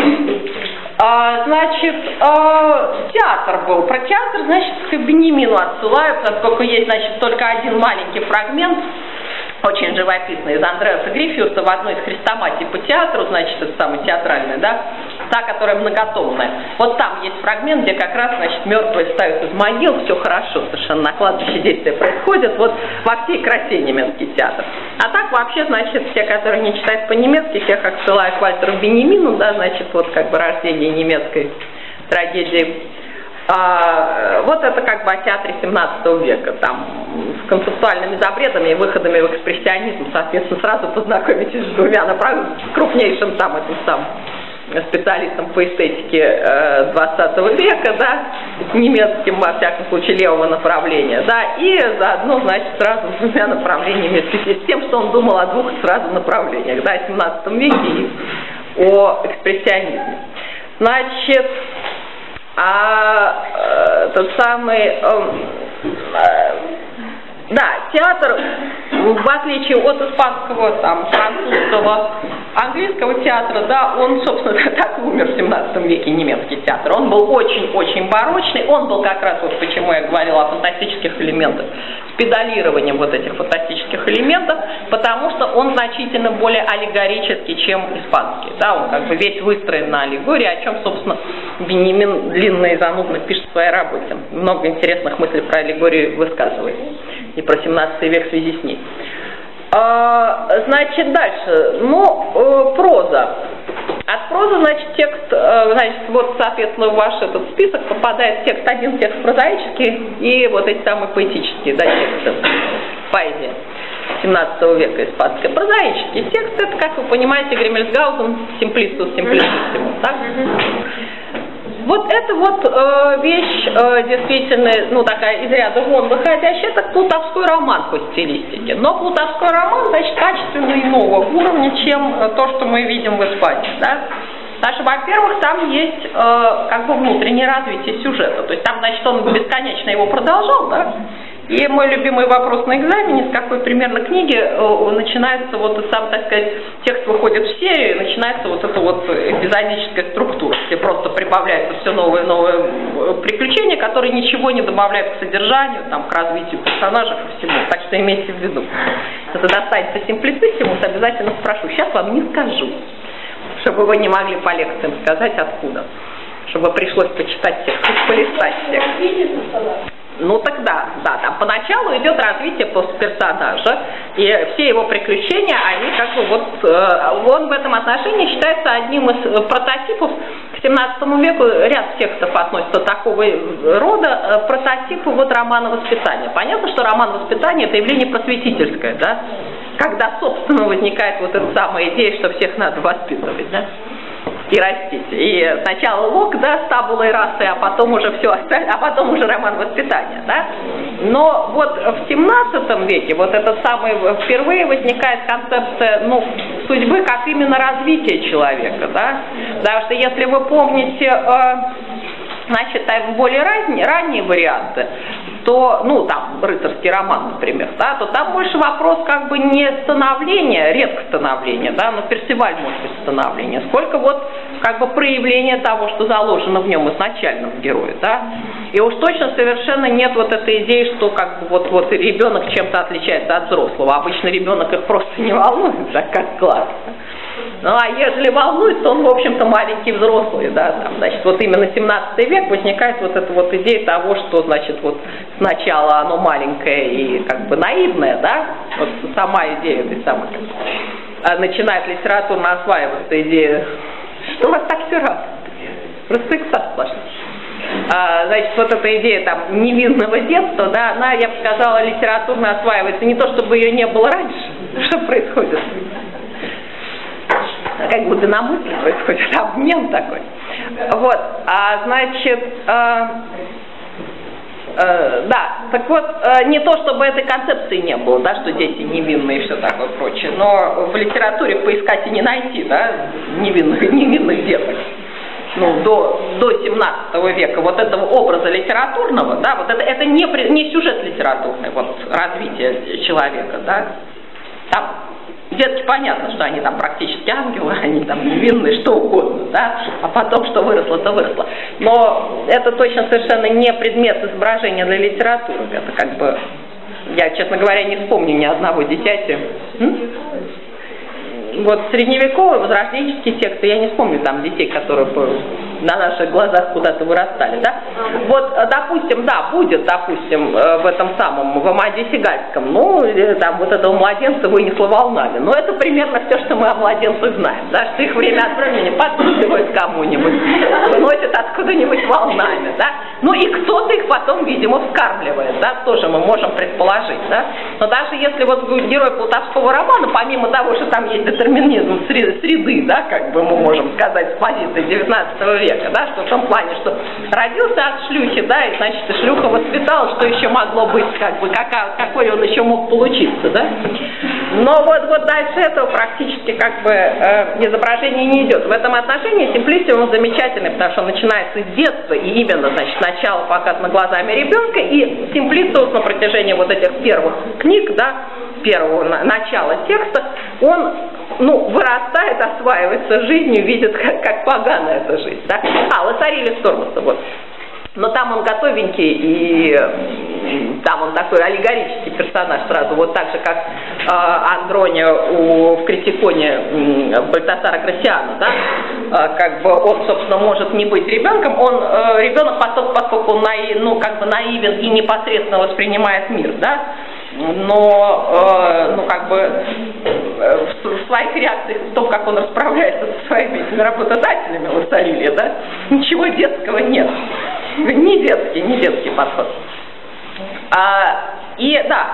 А, значит, а, театр был. Про театр, значит, к Бенемину отсылаю, поскольку есть, значит, только один маленький фрагмент, очень живописный, из Андреаса Гриффиуса в одной из хрестоматий по театру, значит, это самая театральная, да, та, которая многотомная. Вот там есть фрагмент, где как раз, значит, мертвые встают из могил, все хорошо, совершенно на кладбище действия происходит, вот во всей красе немецкий театр. А так вообще, значит, те, которые не читают по-немецки, всех отсылаю к Вальтеру Бенемину, да, значит, вот как бы рождение немецкой трагедии. А, вот это как бы о театре семнадцатого века, там, с концептуальными запретами и выходами в экспрессионизм, соответственно, сразу познакомитесь с двумя, направ... с крупнейшим там этим самым специалистом по эстетике двадцатого века, да, немецким, во всяком случае, левого направления, да, и заодно, значит, сразу с двумя направлениями, с тем, что он думал о двух сразу направлениях, да, о семнадцатом веке и о экспрессионизме. Значит, а э, тот самый, э, э, да, театр, в отличие от испанского, там, французского, английского театра, да, он, собственно, так и умер в семнадцатом веке, немецкий театр. Он был очень-очень барочный, он был как раз, вот почему я говорила о фантастических элементах, с педалированием вот этих фантастических элементов, потому что он значительно более аллегорический, чем испанский, да, он как бы весь выстроен на аллегории, о чем, собственно, Бенемин длинно и занудно пишет в своей работе. Много интересных мыслей про аллегорию высказывает. И про семнадцатый век в связи с ней. А, значит, дальше. Ну, э, проза. От прозы, значит, текст, э, значит, вот, соответственно, в ваш этот список попадает текст один, текст прозаический и вот эти самые поэтические, да, тексты поэзии семнадцатого века испанской. Прозаический текст, это, как вы понимаете, Гриммельсгаузен, симплистус, симплистиссимус, да? Вот это вот э, вещь э, действительно, ну, такая из ряда вон выходящая, это плутовской роман по стилистике. Но плутовской роман, значит, качественно иного уровня, чем э, то, что мы видим в Испании, да. Потому что, во-первых, там есть э, как бы внутреннее развитие сюжета. То есть там, значит, он бесконечно его продолжал, да. И мой любимый вопрос на экзамене, с какой примерно книги э, начинается, вот сам, так сказать, текст выходит в серию, начинается вот эта вот эпизодическая структура, где просто прибавляется все новые и новые приключения, которые ничего не добавляют к содержанию, там, к развитию персонажей и всему. Так что имейте в виду. Если достанется симплициссимус, обязательно спрошу. Сейчас вам не скажу, чтобы вы не могли по лекциям сказать откуда. Чтобы пришлось почитать текст, полистать текст. Ну тогда, да, там поначалу идет развитие персонажа, и все его приключения, они как бы вот, э, он в этом отношении считается одним из прототипов. К семнадцатому веку ряд текстов относится такого рода э, прототипы вот романа «Воспитание». Понятно, что роман «Воспитание» — это явление просветительское, да, когда, собственно, возникает вот эта самая идея, что всех надо воспитывать, да, и растить. И сначала Лок, да, с табулой расы, а потом уже все остальное, а потом уже роман «Воспитание», да. Но вот в семнадцатом веке вот этот самый впервые возникает концепция, ну, судьбы как именно развитие человека, да. Потому что если вы помните, э, значит, там более ранние, ранние варианты, то, ну, там, рыцарский роман, например, да, то там больше вопрос как бы не становления, редко становления, да, но Персиваль может быть становление, сколько вот как бы проявление того, что заложено в нем изначально в герое, да. И уж точно совершенно нет вот этой идеи, что как бы вот, вот ребенок чем-то отличается от взрослого. Обычно ребенок их просто не волнует, да, как класс. Ну, а если волнуется, он, в общем-то, маленький взрослый, да, там, значит, вот именно семнадцатый век возникает вот эта вот идея того, что, значит, вот сначала оно маленькое и как бы наивное, да, вот сама идея этой самой, а начинает литературно осваиваться идея, что у вас так все раз, просто экстаз сплошной. А, значит, вот эта идея там невинного детства, да, она, я бы сказала, литературно осваивается не то, чтобы ее не было раньше, что происходит. Как будто на мысли происходит обмен такой. Вот, а значит, э, э, да, так вот, э, не то чтобы этой концепции не было, да, что дети невинные и все такое прочее, но в литературе поискать и не найти, да, невинных, невинных деток. Ну, до, до семнадцатого века вот этого образа литературного, да, вот это, это не, не сюжет литературный, вот развитие человека, да, там детки понятно, что они там практически ангелы, они там невинные, что угодно, да, а потом что выросло, то выросло. Но это точно совершенно не предмет изображения для литературы, это как бы, я, честно говоря, не вспомню ни одного дитяти. М? Вот средневековые, возрожденческие тексты, я не вспомню там детей, которые на наших глазах куда-то вырастали, да. Вот, допустим, да, будет, допустим, в этом самом, в Амадисе Гальском, ну, там вот этого младенца вынесло волнами. Но это примерно все, что мы о младенцах знаем, да, что их время от времени подкидывают кому-нибудь, выносят откуда-нибудь волнами, да. Ну и кто-то их потом, видимо, вскармливает, да, тоже мы можем предположить, да. Но даже если вот герой Плутовского романа, помимо того, что там есть детерминизм среды, да, как бы мы можем сказать, с позиции девятнадцатого века, да, что в том плане, что родился от шлюхи, да, и, значит, и шлюха воспитала, что еще могло быть, как бы, какая, какой он еще мог получиться, да. Но вот, вот дальше этого практически, как бы, э, изображение не идет. В этом отношении Симплициум замечательный, потому что он начинается с детства, и именно, значит, начало показано глазами ребенка, и Симплициус на протяжении вот этих первых книг, да, первого начала текста, он, ну, вырастает, осваивается жизнью, видит, как, как погана эта жизнь, да. А, Лоссарилис Тормоса, вот. Но там он готовенький, и там он такой аллегорический персонаж сразу, вот так же, как э, Андронио у, в Критиконе э, Бальтасара Грациана, да, э, как бы он, собственно, может не быть ребенком, он э, ребенок, поскольку, поскольку он наив, ну, как бы наивен и непосредственно воспринимает мир, да, но, э, ну, как бы э, в, в своих реакциях, в том, как он расправляется со своими этими работодателями Лоссарилия, да, ничего детского нет. Не детский, не детский подход. А, и да,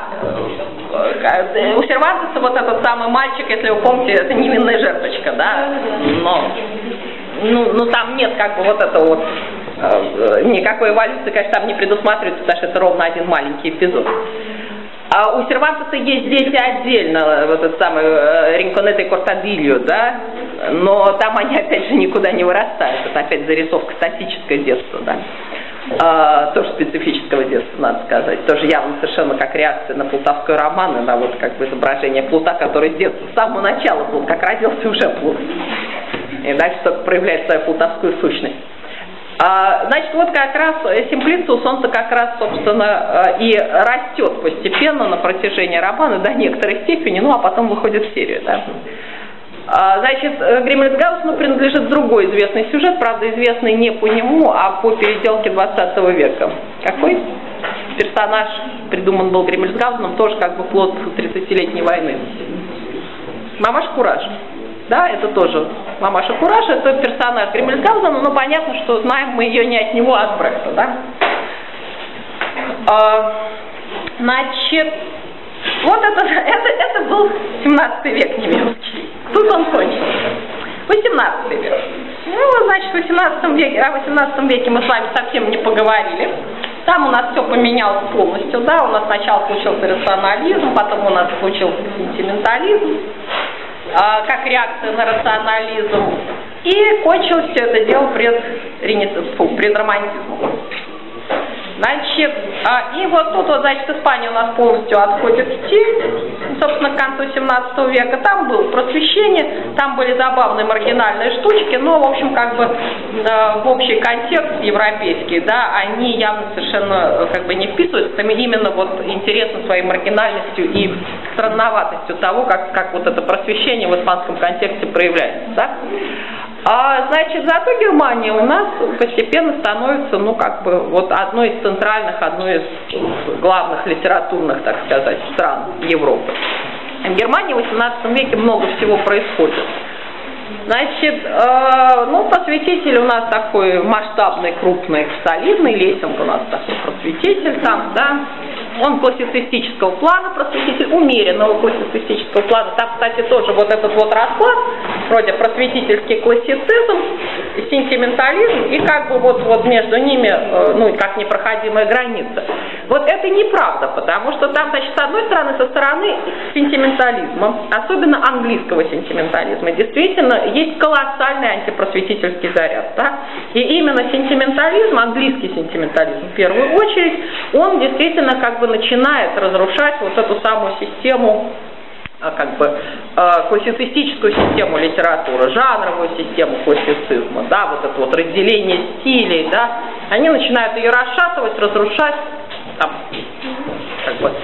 у Сервантеса вот этот самый мальчик, если вы помните, это невинная жертвочка, да, но ну, ну там нет как бы вот этого вот, никакой эволюции, конечно, там не предусматривается, потому что это ровно один маленький эпизод. А у Сервантеса есть здесь отдельно вот этот самый Ринконетто и Кортадильо, да, но там они опять же никуда не вырастают, это опять зарисовка статическое детство, да, а, тоже специфического детства, надо сказать, тоже явно совершенно как реакция на плутовской роман, на вот как бы изображение плута, который с детства, с самого начала был, как родился уже плут, и дальше только проявляет свою плутовскую сущность. А, значит, вот как раз Симплициус, он-то как раз, собственно, и растет постепенно на протяжении романа до некоторой степени, ну, а потом выходит в серию, да. А, значит, Гриммельсгаузену принадлежит другой известный сюжет, правда, известный не по нему, а по переделке двадцатого века. Какой? персонаж придуман был Гриммельсгаузеном, тоже как бы плод тридцатилетней войны. Мамаша Кураж. Да, это тоже Мамаша Кураж, это персонаж Гриммельсгаузена, но понятно, что знаем мы ее не от него, а от Брехта, да. А, значит, вот это, это, это был семнадцатый век немецкий. Тут он кончился. восемнадцатый век. Ну, значит, в восемнадцатом веке, о восемнадцатом веке мы с вами совсем не поговорили. Там у нас все поменялось полностью, да, у нас сначала случился рационализм, потом у нас случился сентиментализм, э, как реакция на рационализм, и кончилось все это дело пред, фу, пред романтизмом. Значит, а, и вот тут вот, значит, Испания у нас полностью отходит в тень, собственно, к концу семнадцатого века. Там было просвещение, там были забавные маргинальные штучки, но, в общем, как бы э, в общий контекст европейский, да, они явно совершенно как бы не вписываются, там именно вот интересно своей маргинальностью и странноватостью того, как, как вот это просвещение в испанском контексте проявляется, да. А, значит, зато Германия у нас постепенно становится, ну, как бы, вот одной из центральных, одной из главных литературных, так сказать, стран Европы. В Германии в восемнадцатом веке много всего происходит. Значит, э, ну, просветитель у нас такой масштабный, крупный, солидный, Лессинг у нас такой просветитель там, да. Он классицистического плана, просветитель умеренного классицистического плана. Там, кстати, тоже вот этот вот расклад, вроде просветительский классицизм, сентиментализм, и как бы вот, вот между ними, ну, как непроходимая граница. Вот это неправда, потому что там, значит, с одной стороны, со стороны сентиментализма, особенно английского сентиментализма, действительно есть колоссальный антипросветительский заряд, да? И именно сентиментализм, английский сентиментализм в первую очередь, он действительно как бы начинает разрушать вот эту самую систему, как бы классицистическую систему литературы, жанровую систему классицизма, да, вот это вот разделение стилей, да, они начинают ее расшатывать, разрушать, там, как бы,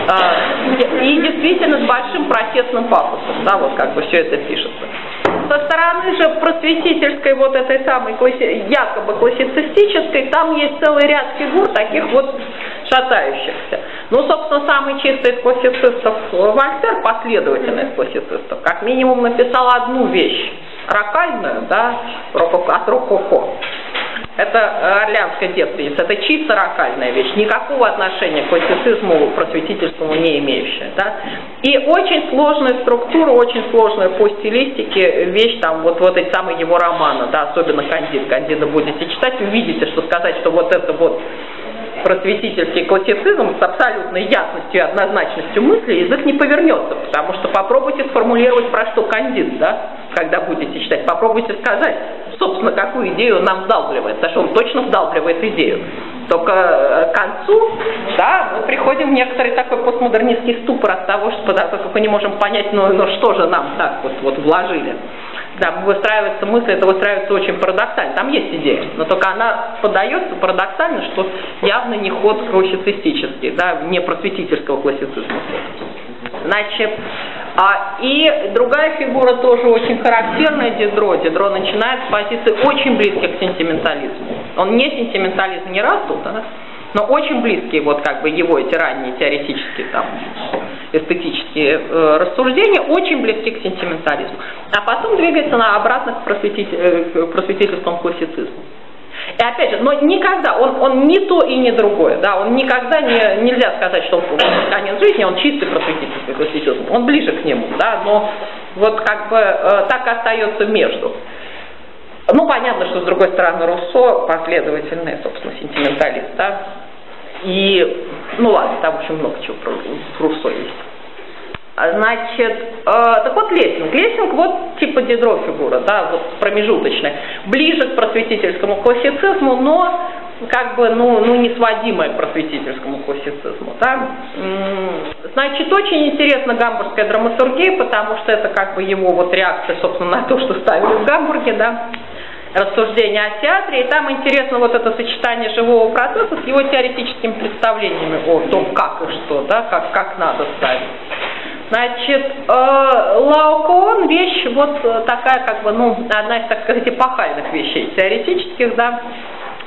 э, и действительно с большим протестным пафосом, да, вот как бы все это пишется. Со стороны же просветительской, вот этой самой класси... якобы классицистической, там есть целый ряд фигур, таких вот шатающихся. Ну, собственно, самый чистый из классицистов Вольтер, последовательный из классицистов, как минимум написал одну вещь, рокальную, да, от рококо. Это орлеанская девственница, это чисто рокальная вещь, никакого отношения к классицизму просветительскому не имеющая. Да? И очень сложная структура, очень сложная по стилистике вещь, там, вот, вот эти самые его романы, да, особенно Кандид. Кандида будете читать, увидите, что сказать, что вот это вот просветительский классицизм с абсолютной ясностью и однозначностью мысли язык не повернется, потому что попробуйте сформулировать, про что Кандид, да, когда будете читать, попробуйте сказать, собственно, какую идею он нам вдалбливает, потому что он точно вдалбливает идею. Только к концу, да, мы приходим в некоторый такой постмодернистский ступор от того, что поскольку мы не можем понять, ну, ну что же нам так вот, вот вложили. Да, выстраивается мысль, это выстраивается очень парадоксально. Там есть идея, но только она подается парадоксально, что явно не ход классицистический, да, не просветительского классицизма. Значит, а, и другая фигура тоже очень характерная, Дидро. Дидро начинает с позиции очень близких к сентиментализму. Он не сентиментализм не раз тут, да, но очень близкие вот как бы его эти ранние теоретические там эстетические э, рассуждения очень близки к сентиментализму, а потом двигается на обратно к, просветитель, э, к просветительскому классицизму. И опять же, но никогда, он, он не то и не другое, да, он никогда не, нельзя сказать, что он конец жизни, он чистый просветительский классицизм, он ближе к нему, да, но вот как бы э, так остается между. Ну, понятно, что с другой стороны Руссо последовательный, собственно, сентименталист, да, и, ну ладно, там очень много чего про Руссо есть. Значит, э, так вот Лессинг. Лессинг вот типа Дидро фигура, да, вот промежуточная, ближе к просветительскому классицизму, но как бы, ну, ну не сводимая к просветительскому классицизму, да. Значит, очень интересна гамбургская драматургия, потому что это как бы его вот реакция, собственно, на то, что ставили в Гамбурге, да, рассуждения о театре, и там интересно вот это сочетание живого процесса с его теоретическими представлениями о том, как и что, да, как, как надо ставить. Значит, э, Лаокоон вещь вот такая, как бы, ну, одна из, так сказать, эпохальных вещей теоретических, да.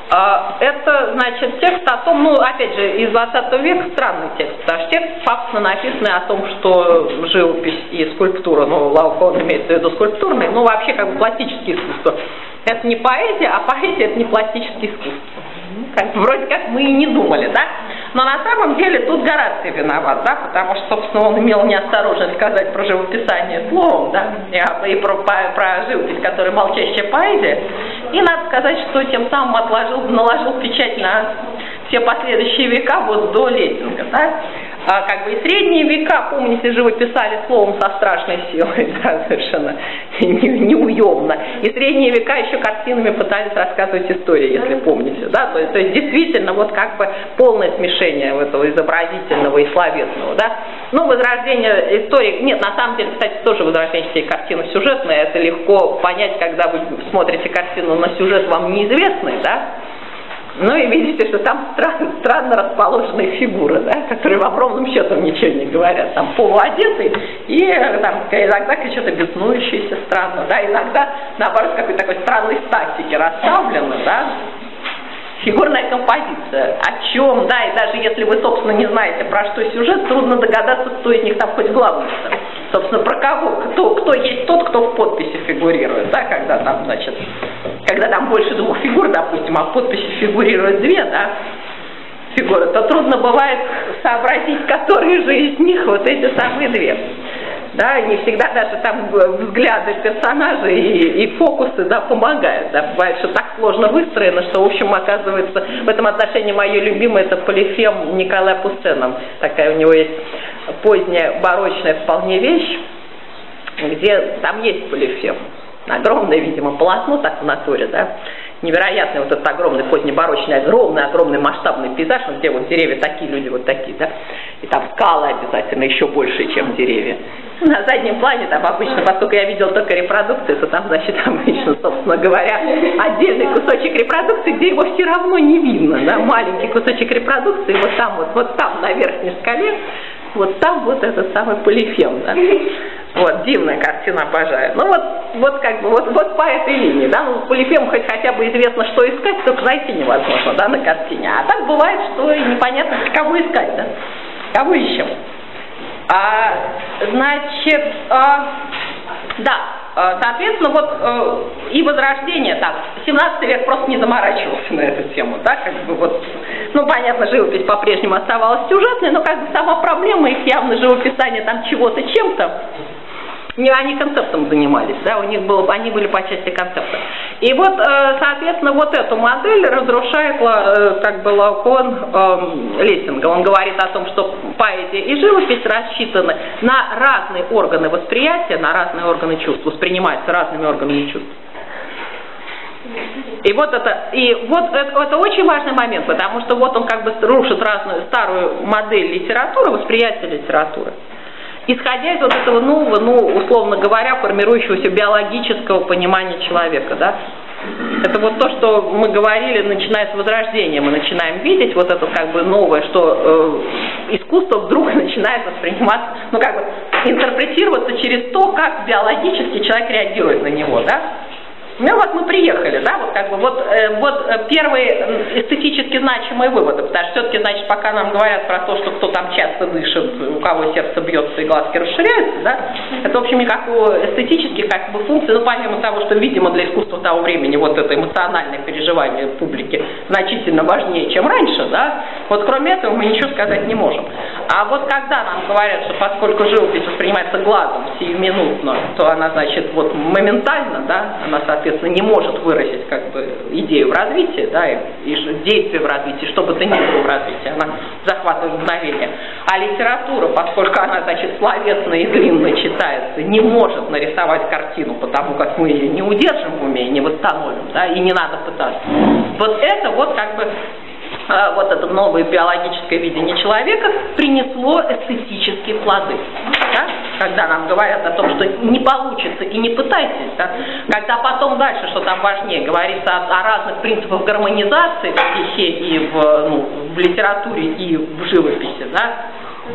Это, значит, текст о том, ну, опять же, из двадцатого века странный текст, потому что текст пафосно написанный о том, что живопись и скульптура, ну, Лаокоон имеет в виду скульптурные, ну, вообще, как бы, пластические искусства. Это не поэзия, а поэзия – это не пластические искусства. Как, вроде как мы и не думали, да? Но на самом деле тут Гораций виноват, да? Потому что, собственно, он имел неосторожность сказать про живописание словом, да? И, и про, про, про живопись, которая молчащая поэзия. И надо сказать, что тем самым отложил, наложил печать на все последующие века вот до Лессинга, да? А, как бы и средние века, помните, живописали словом со страшной силой, да, совершенно неуемно. И средние века еще картинами пытались рассказывать истории, если помните, да, то есть, то есть действительно вот как бы полное смешение этого изобразительного и словесного, да. Ну, возрождение истории, нет, на самом деле, кстати, тоже возрождение всей картины сюжетной, это легко понять, когда вы смотрите картину на сюжет вам неизвестный, да. Ну и видите, что там странно, странно расположенные фигуры, да, которые вам ровным счетом ничего не говорят. Там полуодетые и там, иногда что-то беснующиеся странно, да, иногда, наоборот, какой-то такой странной статики расставлены, да. Фигурная композиция. О чем, да, и даже если вы, собственно, не знаете, про что сюжет, трудно догадаться, кто из них там хоть главный. Собственно, про кого, кто, кто есть тот, кто в подписи фигурирует, да, когда там, значит, когда там больше двух фигур, допустим, а в подписи фигурирует две, да, фигуры, то трудно бывает сообразить, которые же из них вот эти самые две. Да, не всегда даже там взгляды персонажей и, и фокусы, да, помогают. Да. Бывает, что так сложно выстроено, что, в общем, оказывается, в этом отношении мое любимое это Полифем Николая Пуссена. Такая у него есть поздняя барочная вполне вещь, где там есть Полифем. Огромное, видимо, полотно так в натуре, да. Невероятный вот этот огромный позднебарочный, огромный, огромный масштабный пейзаж, где вот деревья такие, люди вот такие, да, и там скалы обязательно еще больше, чем деревья. На заднем плане там обычно, поскольку я видел только репродукции, то там, значит, обычно, собственно говоря, отдельный кусочек репродукции, где его все равно не видно, да, маленький кусочек репродукции, вот там вот, вот там на верхней скале, вот там вот этот самый Полифем, да. Вот, дивная картина, обожаю. Ну вот, вот как бы, вот, вот по этой линии, да, ну, Полифему хоть хотя бы известно, что искать, только найти невозможно, да, на картине. А так бывает, что и непонятно, кого искать, да, кого ищем. А, значит, а, да, соответственно, вот и Возрождение, так, семнадцатый век просто не заморачивался на эту тему, да, как бы вот, ну, понятно, живопись по-прежнему оставалась сюжетной, но как бы сама проблема их явно живописания там чего-то чем-то, не они концептом занимались, да, у них было, они были по части концепта. И вот, соответственно, вот эту модель разрушает, как бы, Лаокоон э, Лессинга. Он говорит о том, что поэзия и живопись рассчитаны на разные органы восприятия, на разные органы чувств, воспринимаются разными органами чувств. И вот это, и вот это, это очень важный момент, потому что вот он как бы рушит разную старую модель литературы, восприятия литературы, исходя из вот этого нового, ну, условно говоря, формирующегося биологического понимания человека, да. Это вот то, что мы говорили, начиная с Возрождения, мы начинаем видеть вот это как бы новое, что э, искусство вдруг начинает восприниматься, ну, как бы интерпретироваться через то, как биологически человек реагирует на него, да. Ну вот мы приехали, да, вот как бы вот, э, вот первые эстетически значимые выводы, потому что все-таки, значит, пока нам говорят про то, что кто там часто дышит, у кого сердце бьется и глазки расширяются, да, это, в общем, никакого эстетических как бы функций, ну, помимо того, что, видимо, для искусства того времени вот это эмоциональное переживание публики значительно важнее, чем раньше, да, вот кроме этого мы ничего сказать не можем. А вот когда нам говорят, что поскольку живопись воспринимается глазом сиюминутно, то она, значит, вот моментально, да, она, соответственно, не может выразить как бы идею в развитии, да, и, и действие в развитии, что бы то ни было в развитии, она захватывает мгновение. А литература, поскольку она, значит, словесно и длинно читается, не может нарисовать картину, потому как мы ее не удержим в уме, не восстановим, да, и не надо пытаться. Вот это вот как бы вот это новое биологическое видение человека принесло эстетические плоды. Да? Когда нам говорят о том, что не получится и не пытайтесь, да? Когда потом дальше, что там важнее, говорится о, о разных принципах гармонизации в стихе и в, ну, в литературе и в живописи, да?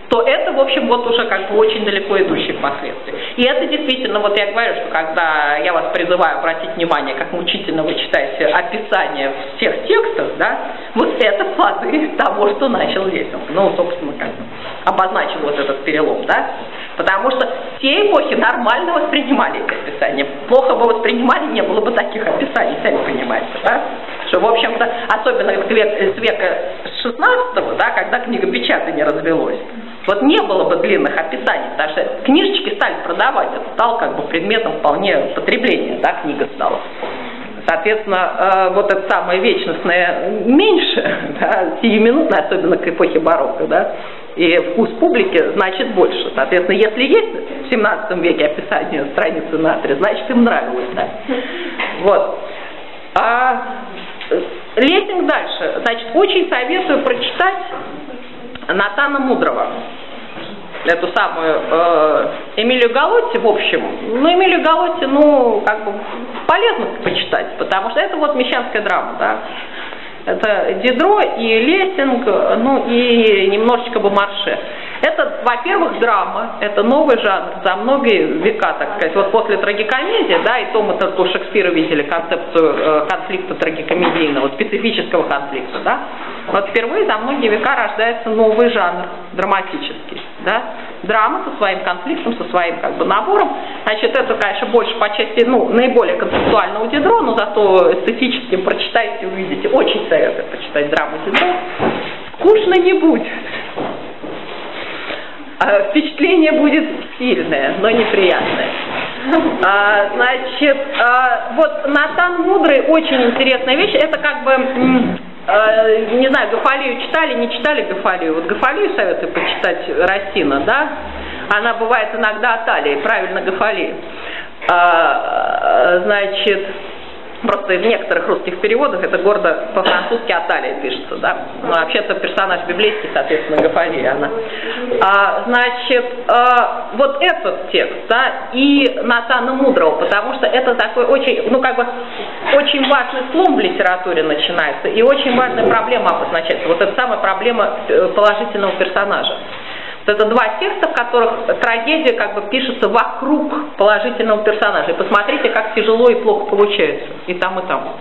то это, в общем, вот уже как бы очень далеко идущие последствия. И это действительно, вот я говорю, что когда я вас призываю обратить внимание, как мучительно вы читаете описание всех текстов, да, вот это плоды того, что начал Лессинг. Ну, собственно, как бы обозначил вот этот перелом, да. Потому что в те эпохи нормально воспринимали эти описания. Плохо бы воспринимали, не было бы таких описаний, сами понимаете, да? Что, в общем-то, особенно с века, с века шестнадцатого, да, когда книгопечатание развелось, вот не было бы длинных описаний, потому что книжечки стали продавать, это стало как бы предметом вполне потребления, да, книга стала. Соответственно, э, вот это самое вечностное меньше, да, сиюминутное, особенно к эпохе барокко, да, и вкус публики значит больше. Соответственно, если есть в семнадцатом веке описание страницы на три, значит им нравилось, да. Вот. А Лессинг дальше, значит, очень советую прочитать Натана Мудрого. Эту самую э, Эмилию Галотти, в общем, ну, Эмилию Галотти, ну, как бы полезно почитать, потому что это вот мещанская драма, да. Это Дидро и Лессинг, ну, и немножечко Бомарше. Это, во-первых, драма, это новый жанр за многие века, так сказать. Вот после трагикомедии, да, и то мы только у Шекспира видели концепцию э, конфликта трагикомедийного, специфического конфликта, да. Вот впервые за многие века рождается новый жанр, драматический, да. Драма со своим конфликтом, со своим как бы набором. Значит, это, конечно, больше по части, ну, наиболее концептуального Дидро, но зато эстетически прочитайте, увидите. Очень советую почитать драму Дидро. Скучно не будет. А, впечатление будет сильное, но неприятное. А, значит, а, вот Натан Мудрый, очень интересная вещь. Это как бы... не знаю, Гафалию читали, не читали Гафалию. Вот Гафалию советую почитать Расина, да? Она бывает иногда Аталия, правильно, Гафалия. А, значит, просто в некоторых русских переводах это гордо по-французски Аталия пишется, да? Ну, вообще-то персонаж библейский, соответственно, Гафалия она. А, значит, а, вот этот текст, да, и Натана Мудрого, потому что это такой очень, ну, как бы, очень важный слом в литературе начинается, и очень важная проблема обозначается. Вот эта самая проблема положительного персонажа. Вот это два текста, в которых трагедия как бы пишется вокруг положительного персонажа. И посмотрите, как тяжело и плохо получается. И там, и там.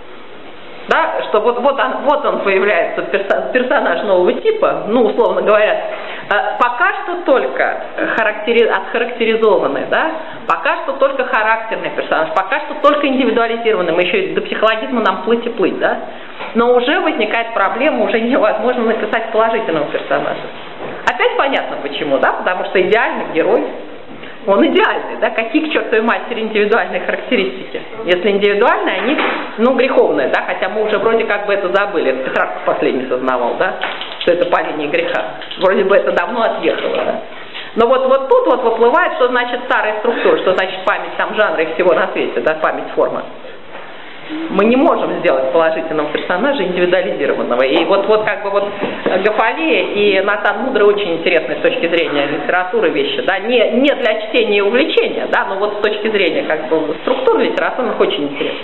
Да, что вот, вот, он, вот он появляется, персонаж нового типа, ну, условно говоря, пока что только характери... отхарактеризованный, да, пока что только характерный персонаж, пока что только индивидуализированный, мы еще до психологизма нам плыть и плыть, да, но уже возникает проблема, уже невозможно написать положительного персонажа. Опять понятно почему, да, потому что идеальный герой, он идеальный, да, какие к чертовой матери индивидуальные характеристики. Если индивидуальные, они, ну, греховные, да, хотя мы уже вроде как бы это забыли, это Петрарка последний сознавал, да, что это по линии греха. Вроде бы это давно отъехало, да. Но вот, вот тут вот выплывает, что значит старая структура, что значит память там жанра и всего на свете, да, память форма. Мы не можем сделать положительного персонажа индивидуализированного. И вот, вот как бы вот Гафалия и Натан Мудрый очень интересны с точки зрения литературы вещи, да, не, не для чтения и увлечения, да, но вот с точки зрения как бы структуры литературных очень интересно.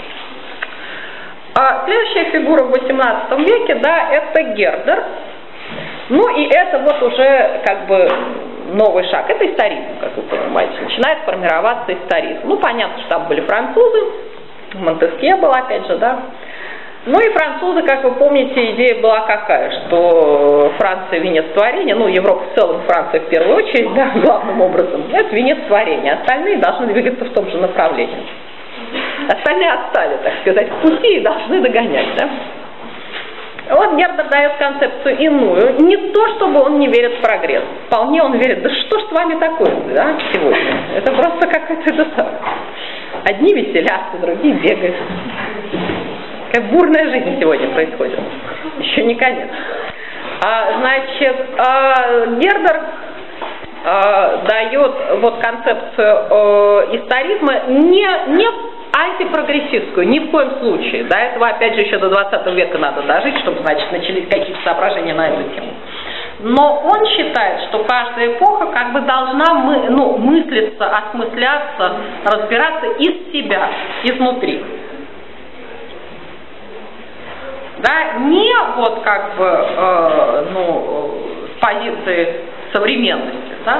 А следующая фигура в восемнадцатом веке, да, это Гердер. Ну и это вот уже как бы новый шаг. Это историзм, как вы понимаете. Начинает формироваться историзм. Ну, понятно, что там были французы, Монтескье был, опять же, да. Ну и французы, как вы помните, идея была какая, что Франция венец творения, ну, Европа в целом, Франция в первую очередь, да, главным образом, это венец творения, остальные должны двигаться в том же направлении. Остальные отстали, так сказать, в пути и должны догонять, да. Вот Гердер дает концепцию иную, не то, чтобы он не верит в прогресс, вполне он верит, да что ж с вами такое, да, сегодня, это просто какая-то... Одни веселятся, другие бегают. Какая бурная жизнь сегодня происходит. Еще не конец. А, значит, а, Гердер а, дает вот концепцию а, историзма не, не антипрогрессистскую, ни в коем случае. До этого, опять же, еще до двадцатого века надо дожить, чтобы, значит, начались какие-то соображения на эту тему. Но он считает, что каждая эпоха как бы должна мы, ну, мыслиться, осмысляться, разбираться из себя, изнутри. Да, не вот как бы, э, ну, с позиции современности, да,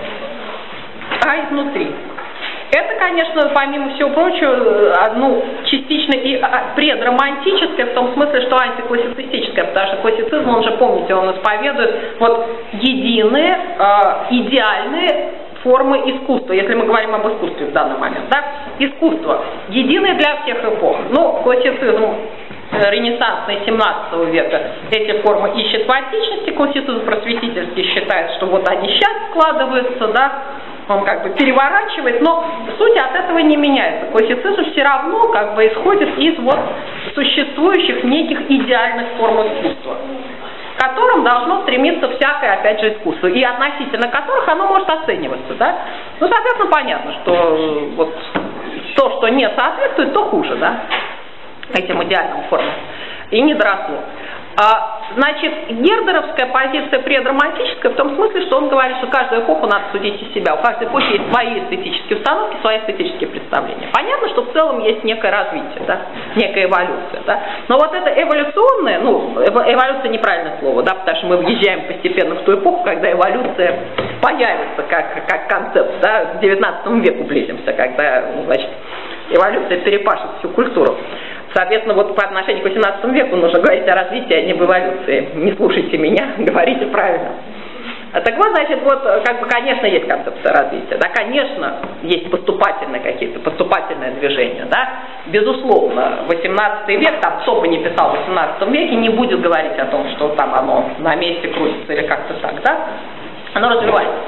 а изнутри. Это, конечно, помимо всего прочего, ну, частично и предромантическое, в том смысле, что антиклассицистическое, потому что классицизм, он же, помните, он исповедует вот единые, э, идеальные формы искусства, если мы говорим об искусстве в данный момент, да, искусство, единое для всех эпох. Ну, классицизм ренессансный семнадцатого века эти формы ищет в античности, классицизм просветительский считает, что вот они сейчас складываются, да, он как бы переворачивает, но суть от этого не меняется. Классицизм все равно как бы исходит из вот существующих неких идеальных форм искусства, к которым должно стремиться всякое, опять же, искусство, и относительно которых оно может оцениваться, да. Ну, соответственно, понятно, что вот то, что не соответствует, то хуже, да, этим идеальным формам, и не доросло. А, значит, гердеровская позиция предромантическая в том смысле, что он говорит, что каждую эпоху надо судить из себя. У каждой эпохи есть свои эстетические установки, свои эстетические представления. Понятно, что в целом есть некое развитие, да, некая эволюция, да. Но вот это эволюционное, ну, эволюция неправильное слово, да, потому что мы въезжаем постепенно в ту эпоху, когда эволюция появится как, как концепт, да, к девятнадцатому веку близимся, когда, значит, эволюция перепашет всю культуру. Соответственно, вот по отношению к восемнадцатому веку нужно говорить о развитии, а не об эволюции. Не слушайте меня, говорите правильно. Так вот, значит, вот, как бы, конечно, есть концепция развития, да, конечно, есть поступательные какие-то, поступательное движение, да, безусловно, восемнадцатый век, там, кто бы ни писал в восемнадцатом веке, не будет говорить о том, что там оно на месте крутится или как-то так, да, оно развивается.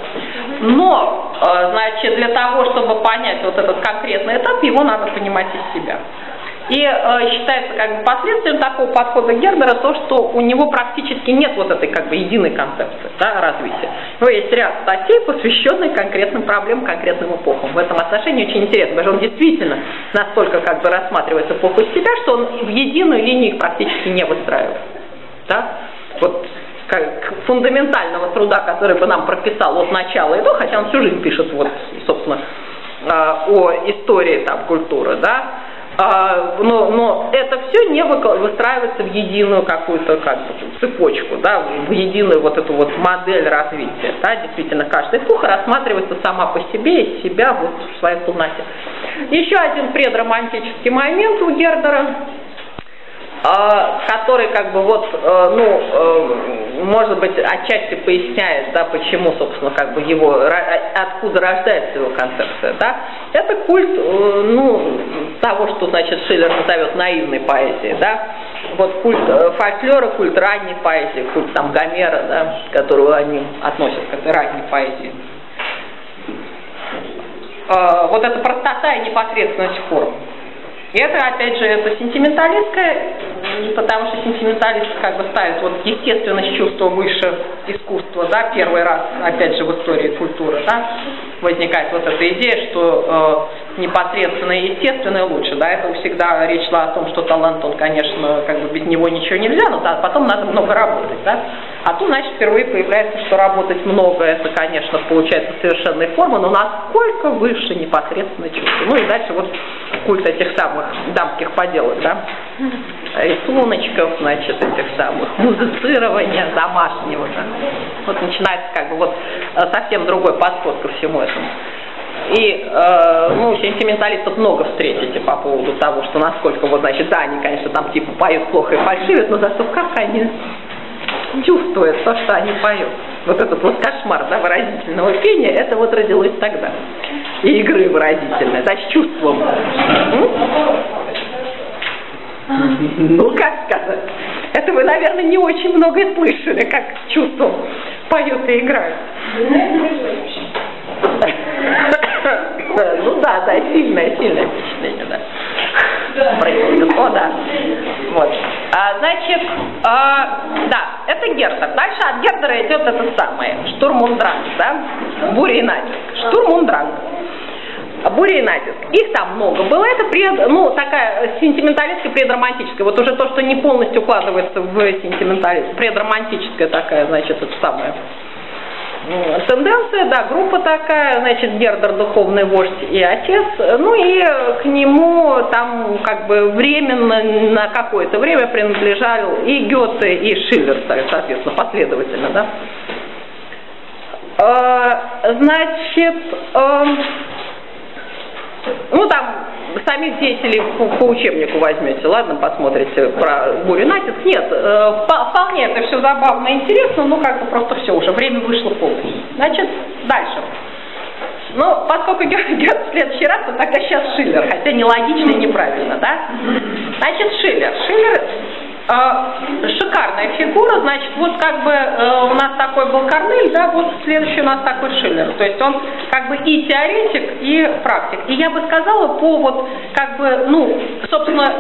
Но, значит, для того, чтобы понять вот этот конкретный этап, его надо понимать из себя. И э, считается как бы последствием такого подхода Гердера то, что у него практически нет вот этой как бы единой концепции, да, развития. У него есть ряд статей, посвященных конкретным проблемам, конкретным эпохам. В этом отношении очень интересно, потому что он действительно настолько как бы рассматривает эпоху из себя, что он в единую линию их практически не выстраивает. Да? Вот как фундаментального труда, который бы нам прописал от начала и до, хотя он всю жизнь пишет вот, собственно, о истории там культуры, да. А, но, но это все не выстраивается в единую какую-то как бы цепочку, да, в единую вот эту вот модель развития. Да, действительно, каждая эпоха рассматривается сама по себе, из себя вот в своей полноте. Еще один предромантический момент у Гердера, который как бы вот, ну, может быть, отчасти поясняет, да, почему, собственно, как бы его, откуда рождается его концепция, да, это культ, ну, того, что, значит, Шиллер назовет наивной поэзией, да, вот культ фольклора, культ ранней поэзии, культ там Гомера, да, которого они относят к этой ранней поэзии. Вот эта простота и непосредственность форм. И это, опять же, это сентименталистское, потому что сентименталист как бы ставит вот естественность чувства выше искусства, да, первый раз, опять же, в истории культуры, да, возникает вот эта идея, что э, непосредственно и естественное лучше, да, это всегда речь шла о том, что талант, он, конечно, как бы без него ничего нельзя, но да, потом надо много работать, да, а тут, значит, впервые появляется, что работать много, это, конечно, получается совершенная форма, но насколько выше непосредственно чувство. Ну и дальше вот культ этих самых дамских поделок, да, рисуночков, значит, этих самых, музицирования домашнего, да. Вот начинается как бы вот совсем другой подход ко всему этому. И, э, ну, сентименталистов много встретите по поводу того, что насколько, вот, значит, да, они, конечно, там типа поют плохо и фальшивят, но зато как они чувствуют то, что они поют. Вот этот вот кошмар, да, выразительного пения, это вот родилось тогда. И игры выразительные, значит, чувством. Ну, как сказать? Это вы, наверное, не очень многое слышали, как с чувством поют и играют. Ну да, да, сильное, сильное впечатление, да. Происходит, о, да. Вот. А, значит, а, да, это Гердер. Дальше от Гердера идет это самое, Штурм und Drang, да, буря и натиск. Штурм und Drang. Буря и натиск. Их там много было. Это пред, ну, такая сентименталистская, предромантическая. Вот уже то, что не полностью укладывается в сентиментализм. Предромантическая такая, значит, это самое. Тенденция, да, группа такая, значит, Гердер духовный вождь и отец, ну и к нему там как бы временно, на какое-то время принадлежал и Гёте, и Шиллер, соответственно, последовательно, да. Э, значит, э, ну там самих деятелей по, по учебнику возьмете, ладно, посмотрите про бурю натиск. Нет, э, вполне это все забавно и интересно, но как бы просто все, уже время вышло полностью. Значит, дальше. Ну, поскольку Гёте в следующий раз, то тогда сейчас Шиллер, хотя нелогично и неправильно, да? Значит, Шиллер. Шиллер э, шикарная фигура, значит, вот как бы э, у нас такой был Корнель, да, вот следующий у нас такой Шиллер. То есть он как бы и теоретик, и практик. И я бы сказала по вот, как бы, ну, собственно,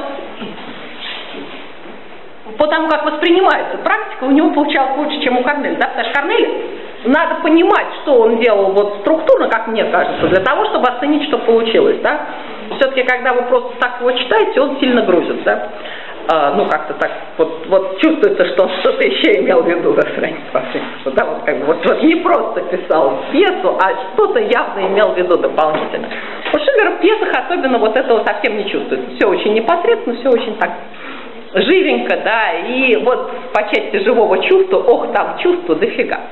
по тому, как воспринимается практика, у него получалось лучше, чем у Корнеля, да, потому что Корнель, надо понимать, что он делал вот структурно, как мне кажется, для того, чтобы оценить, что получилось, да. Все-таки, когда вы просто так его читаете, он сильно грузит, да. А, ну, как-то так, вот, вот чувствуется, что он что-то еще имел в виду, да, страница что, да, вот как бы, вот, вот не просто писал пьесу, а что-то явно имел в виду дополнительно. У Шиллера в пьесах особенно вот этого совсем не чувствуется. Все очень непосредственно, все очень так живенько, да, и вот по части живого чувства, ох, там чувства дофига.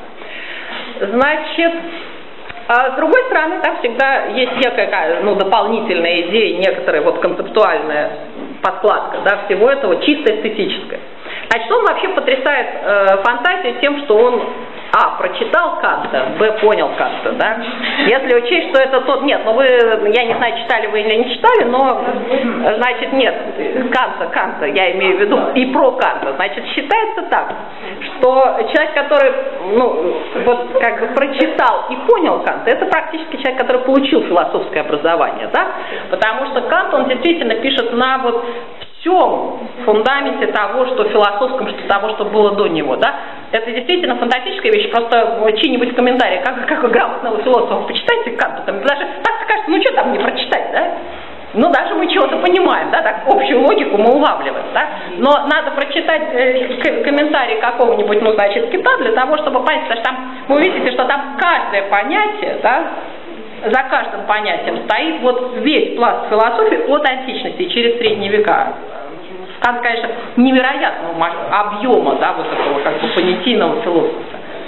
Значит, а с другой стороны, там всегда есть некая, ну, дополнительная идея, некоторая вот концептуальная подкладка, да, всего этого, чисто эстетическая. Значит, он вообще потрясает э, фантазию тем, что он, а, прочитал Канта, б, понял Канта, да. Если учесть, что это тот, нет, ну вы, я не знаю, читали вы или не читали, но, значит, нет, Канта, Канта, я имею в виду и про Канта, значит, считается так, что человек, который, ну, вот, как бы прочитал и понял Канта, это практически человек, который получил философское образование, да, потому что Кант, он действительно пишет на вот всем фундаменте того, что философском, что того, что было до него, да, это действительно фантастическая вещь, просто чьи-нибудь комментарии, как, как вы грамотного философа, почитайте Канта, там, даже так кажется, ну что там не прочитать, да, ну даже мы чего-то понимаем, да, так общую логику мы улавливаем, да, но надо прочитать э, комментарий какого-нибудь, ну, значит, кита для того, чтобы понять, потому что там вы увидите, что там каждое понятие, да, за каждым понятием стоит вот весь пласт философии от античности через средние века. Кант, конечно, невероятного объема, да, вот этого как бы понятийного философа.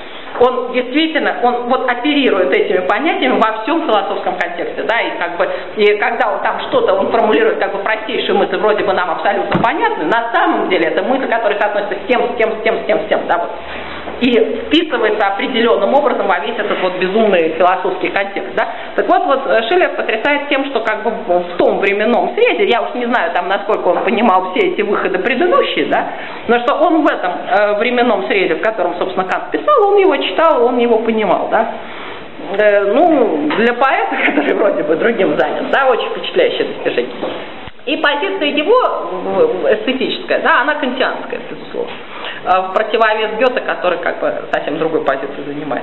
Он действительно, он вот оперирует этими понятиями во всем философском контексте, да, и как бы, и когда он там что-то, он формулирует как бы простейшие мысли, вроде бы нам абсолютно понятны, на самом деле это мысли, которые соотносятся с тем, с тем, с тем, с тем, с тем, да, вот. И вписывается определенным образом во весь этот вот безумный философский контекст, да. Так вот, вот Шиллер потрясает тем, что как бы в том временном среде, я уж не знаю там, насколько он понимал все эти выходы предыдущие, да, но что он в этом э, временном среде, в котором, собственно, Кант писал, он его читал, он его понимал, да. Э, ну, для поэта, который вроде бы другим занят, да, очень впечатляющее достижение. И позиция его эстетическая, да, она кантианская, безусловно, в противовес Гёте, который как бы совсем другую позицию занимает.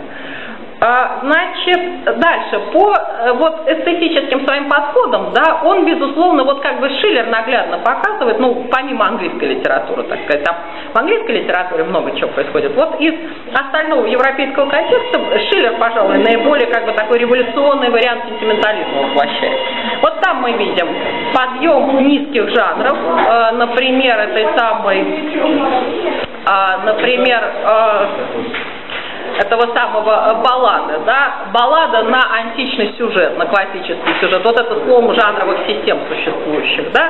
Значит, дальше, по вот эстетическим своим подходам, да, он, безусловно, вот как бы Шиллер наглядно показывает, ну, помимо английской литературы, так сказать, там в английской литературе много чего происходит. Вот из остального европейского контекста Шиллер, пожалуй, наиболее как бы такой революционный вариант сентиментализма воплощает. Вот там мы видим подъем низких жанров, э, например, этой самой, э, например, э, этого самого баллады, да, баллада на античный сюжет, на классический сюжет, вот это слом жанровых систем существующих, да,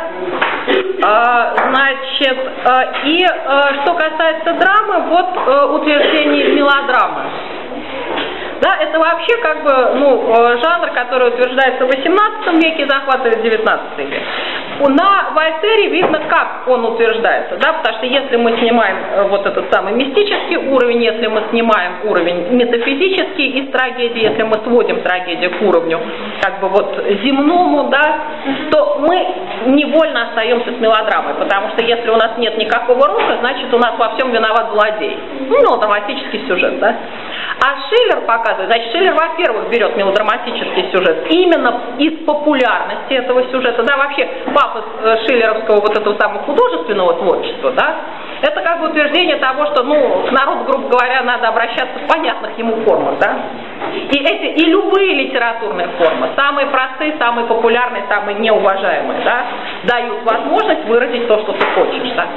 а, значит, а, и а, что касается драмы, вот а, утверждение мелодрамы. Да, это вообще как бы, ну, жанр, который утверждается в восемнадцатом веке, захватывает девятнадцатый век. На Вольтере видно, как он утверждается, да, потому что если мы снимаем вот этот самый мистический уровень, если мы снимаем уровень метафизический из трагедии, если мы сводим трагедию к уровню, как бы вот земному, да, то мы невольно остаемся с мелодрамой, потому что если у нас нет никакого рока, значит у нас во всем виноват злодей. Ну, мелодраматический сюжет, да. А Шиллер показывает, значит, Шиллер, во-первых, берет мелодраматический сюжет именно из популярности этого сюжета, да, вообще пафос шиллеровского вот этого самого художественного творчества, да, это как бы утверждение того, что, ну, к народу, грубо говоря, надо обращаться в понятных ему формах, да, и эти, и любые литературные формы, самые простые, самые популярные, самые неуважаемые, да, дают возможность выразить то, что ты хочешь, да.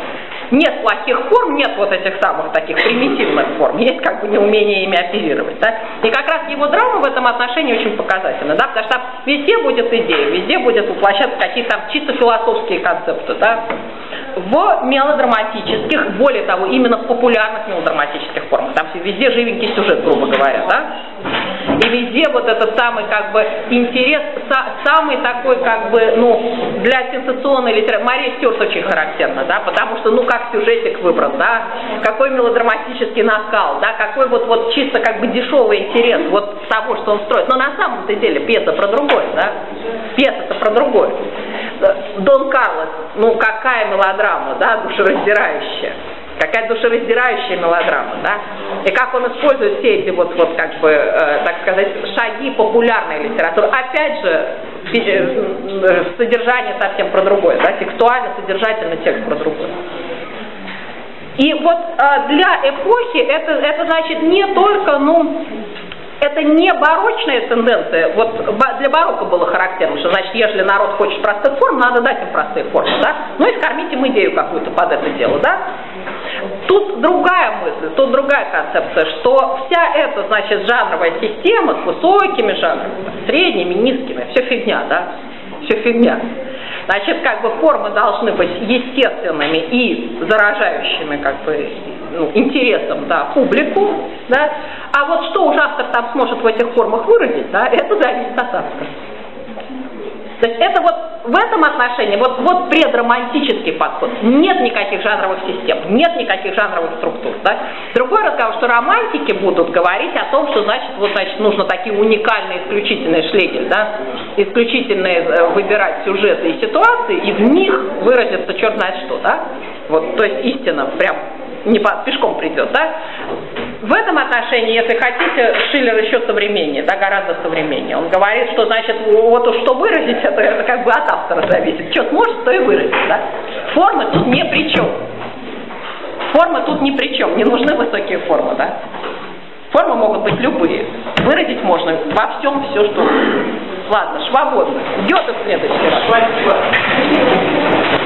нет плохих форм, нет вот этих самых таких примитивных форм, есть как бы неумение ими оперировать, да? И как раз его драма в этом отношении очень показательна, да, потому что там везде будет идея, везде будет воплощаться какие-то там чисто философские концепты, да? В мелодраматических, более того, именно в популярных мелодраматических формах, там везде живенький сюжет, грубо говоря, да? И везде вот этот самый, как бы, интерес, самый такой, как бы, ну, для сенсационной литературы, Мария Стюарт очень характерна, да, потому что, ну, как сюжетик выбран, да, какой мелодраматический накал, да, какой вот, вот чисто, как бы, дешевый интерес вот того, что он строит. Но на самом-то деле пьеса про другое, да, пьеса-то про другое. Дон Карлос, ну, какая мелодрама, да, душераздирающая. Какая душераздирающая мелодрама, да? И как он использует все эти вот, вот как бы, э, так сказать, шаги популярной литературы. Опять же, э, содержание совсем про другое, да? Текстуально, содержательно текст про другое. И вот э, для эпохи это, это значит не только, ну, это не барочная тенденция, вот для барокко было характерно, что, значит, если народ хочет простых форм, надо дать им простые формы, да, ну и скормить им идею какую-то под это дело, да. Тут другая мысль, тут другая концепция, что вся эта, значит, жанровая система с высокими жанрами, средними, низкими, все фигня, да, все фигня. Значит, как бы формы должны быть естественными и заражающими, как бы, ну, интересом, да, публику, да, а вот что уж автор там сможет в этих формах выразить, да, это зависит от автора. То есть это вот в этом отношении, вот, вот предромантический подход, нет никаких жанровых систем, нет никаких жанровых структур, да. Другой разговор, что романтики будут говорить о том, что, значит, вот, значит, нужно такие уникальные, исключительные Шлегель, да, исключительные э, выбирать сюжеты и ситуации, и в них выразится черт знает что, да, вот, то есть истина прям не по, пешком придет, да. В этом отношении, если хотите, Шиллер еще современнее, да, гораздо современнее. Он говорит, что, значит, вот уж что выразить, это, это как бы от автора зависит. Что сможет, то и выразить, да. Формы тут ни при чем. Формы тут ни при чем, не нужны высокие формы, да. Формы могут быть любые. Выразить можно во всем все, что... Ладно, свободно. Идет и в следующий раз.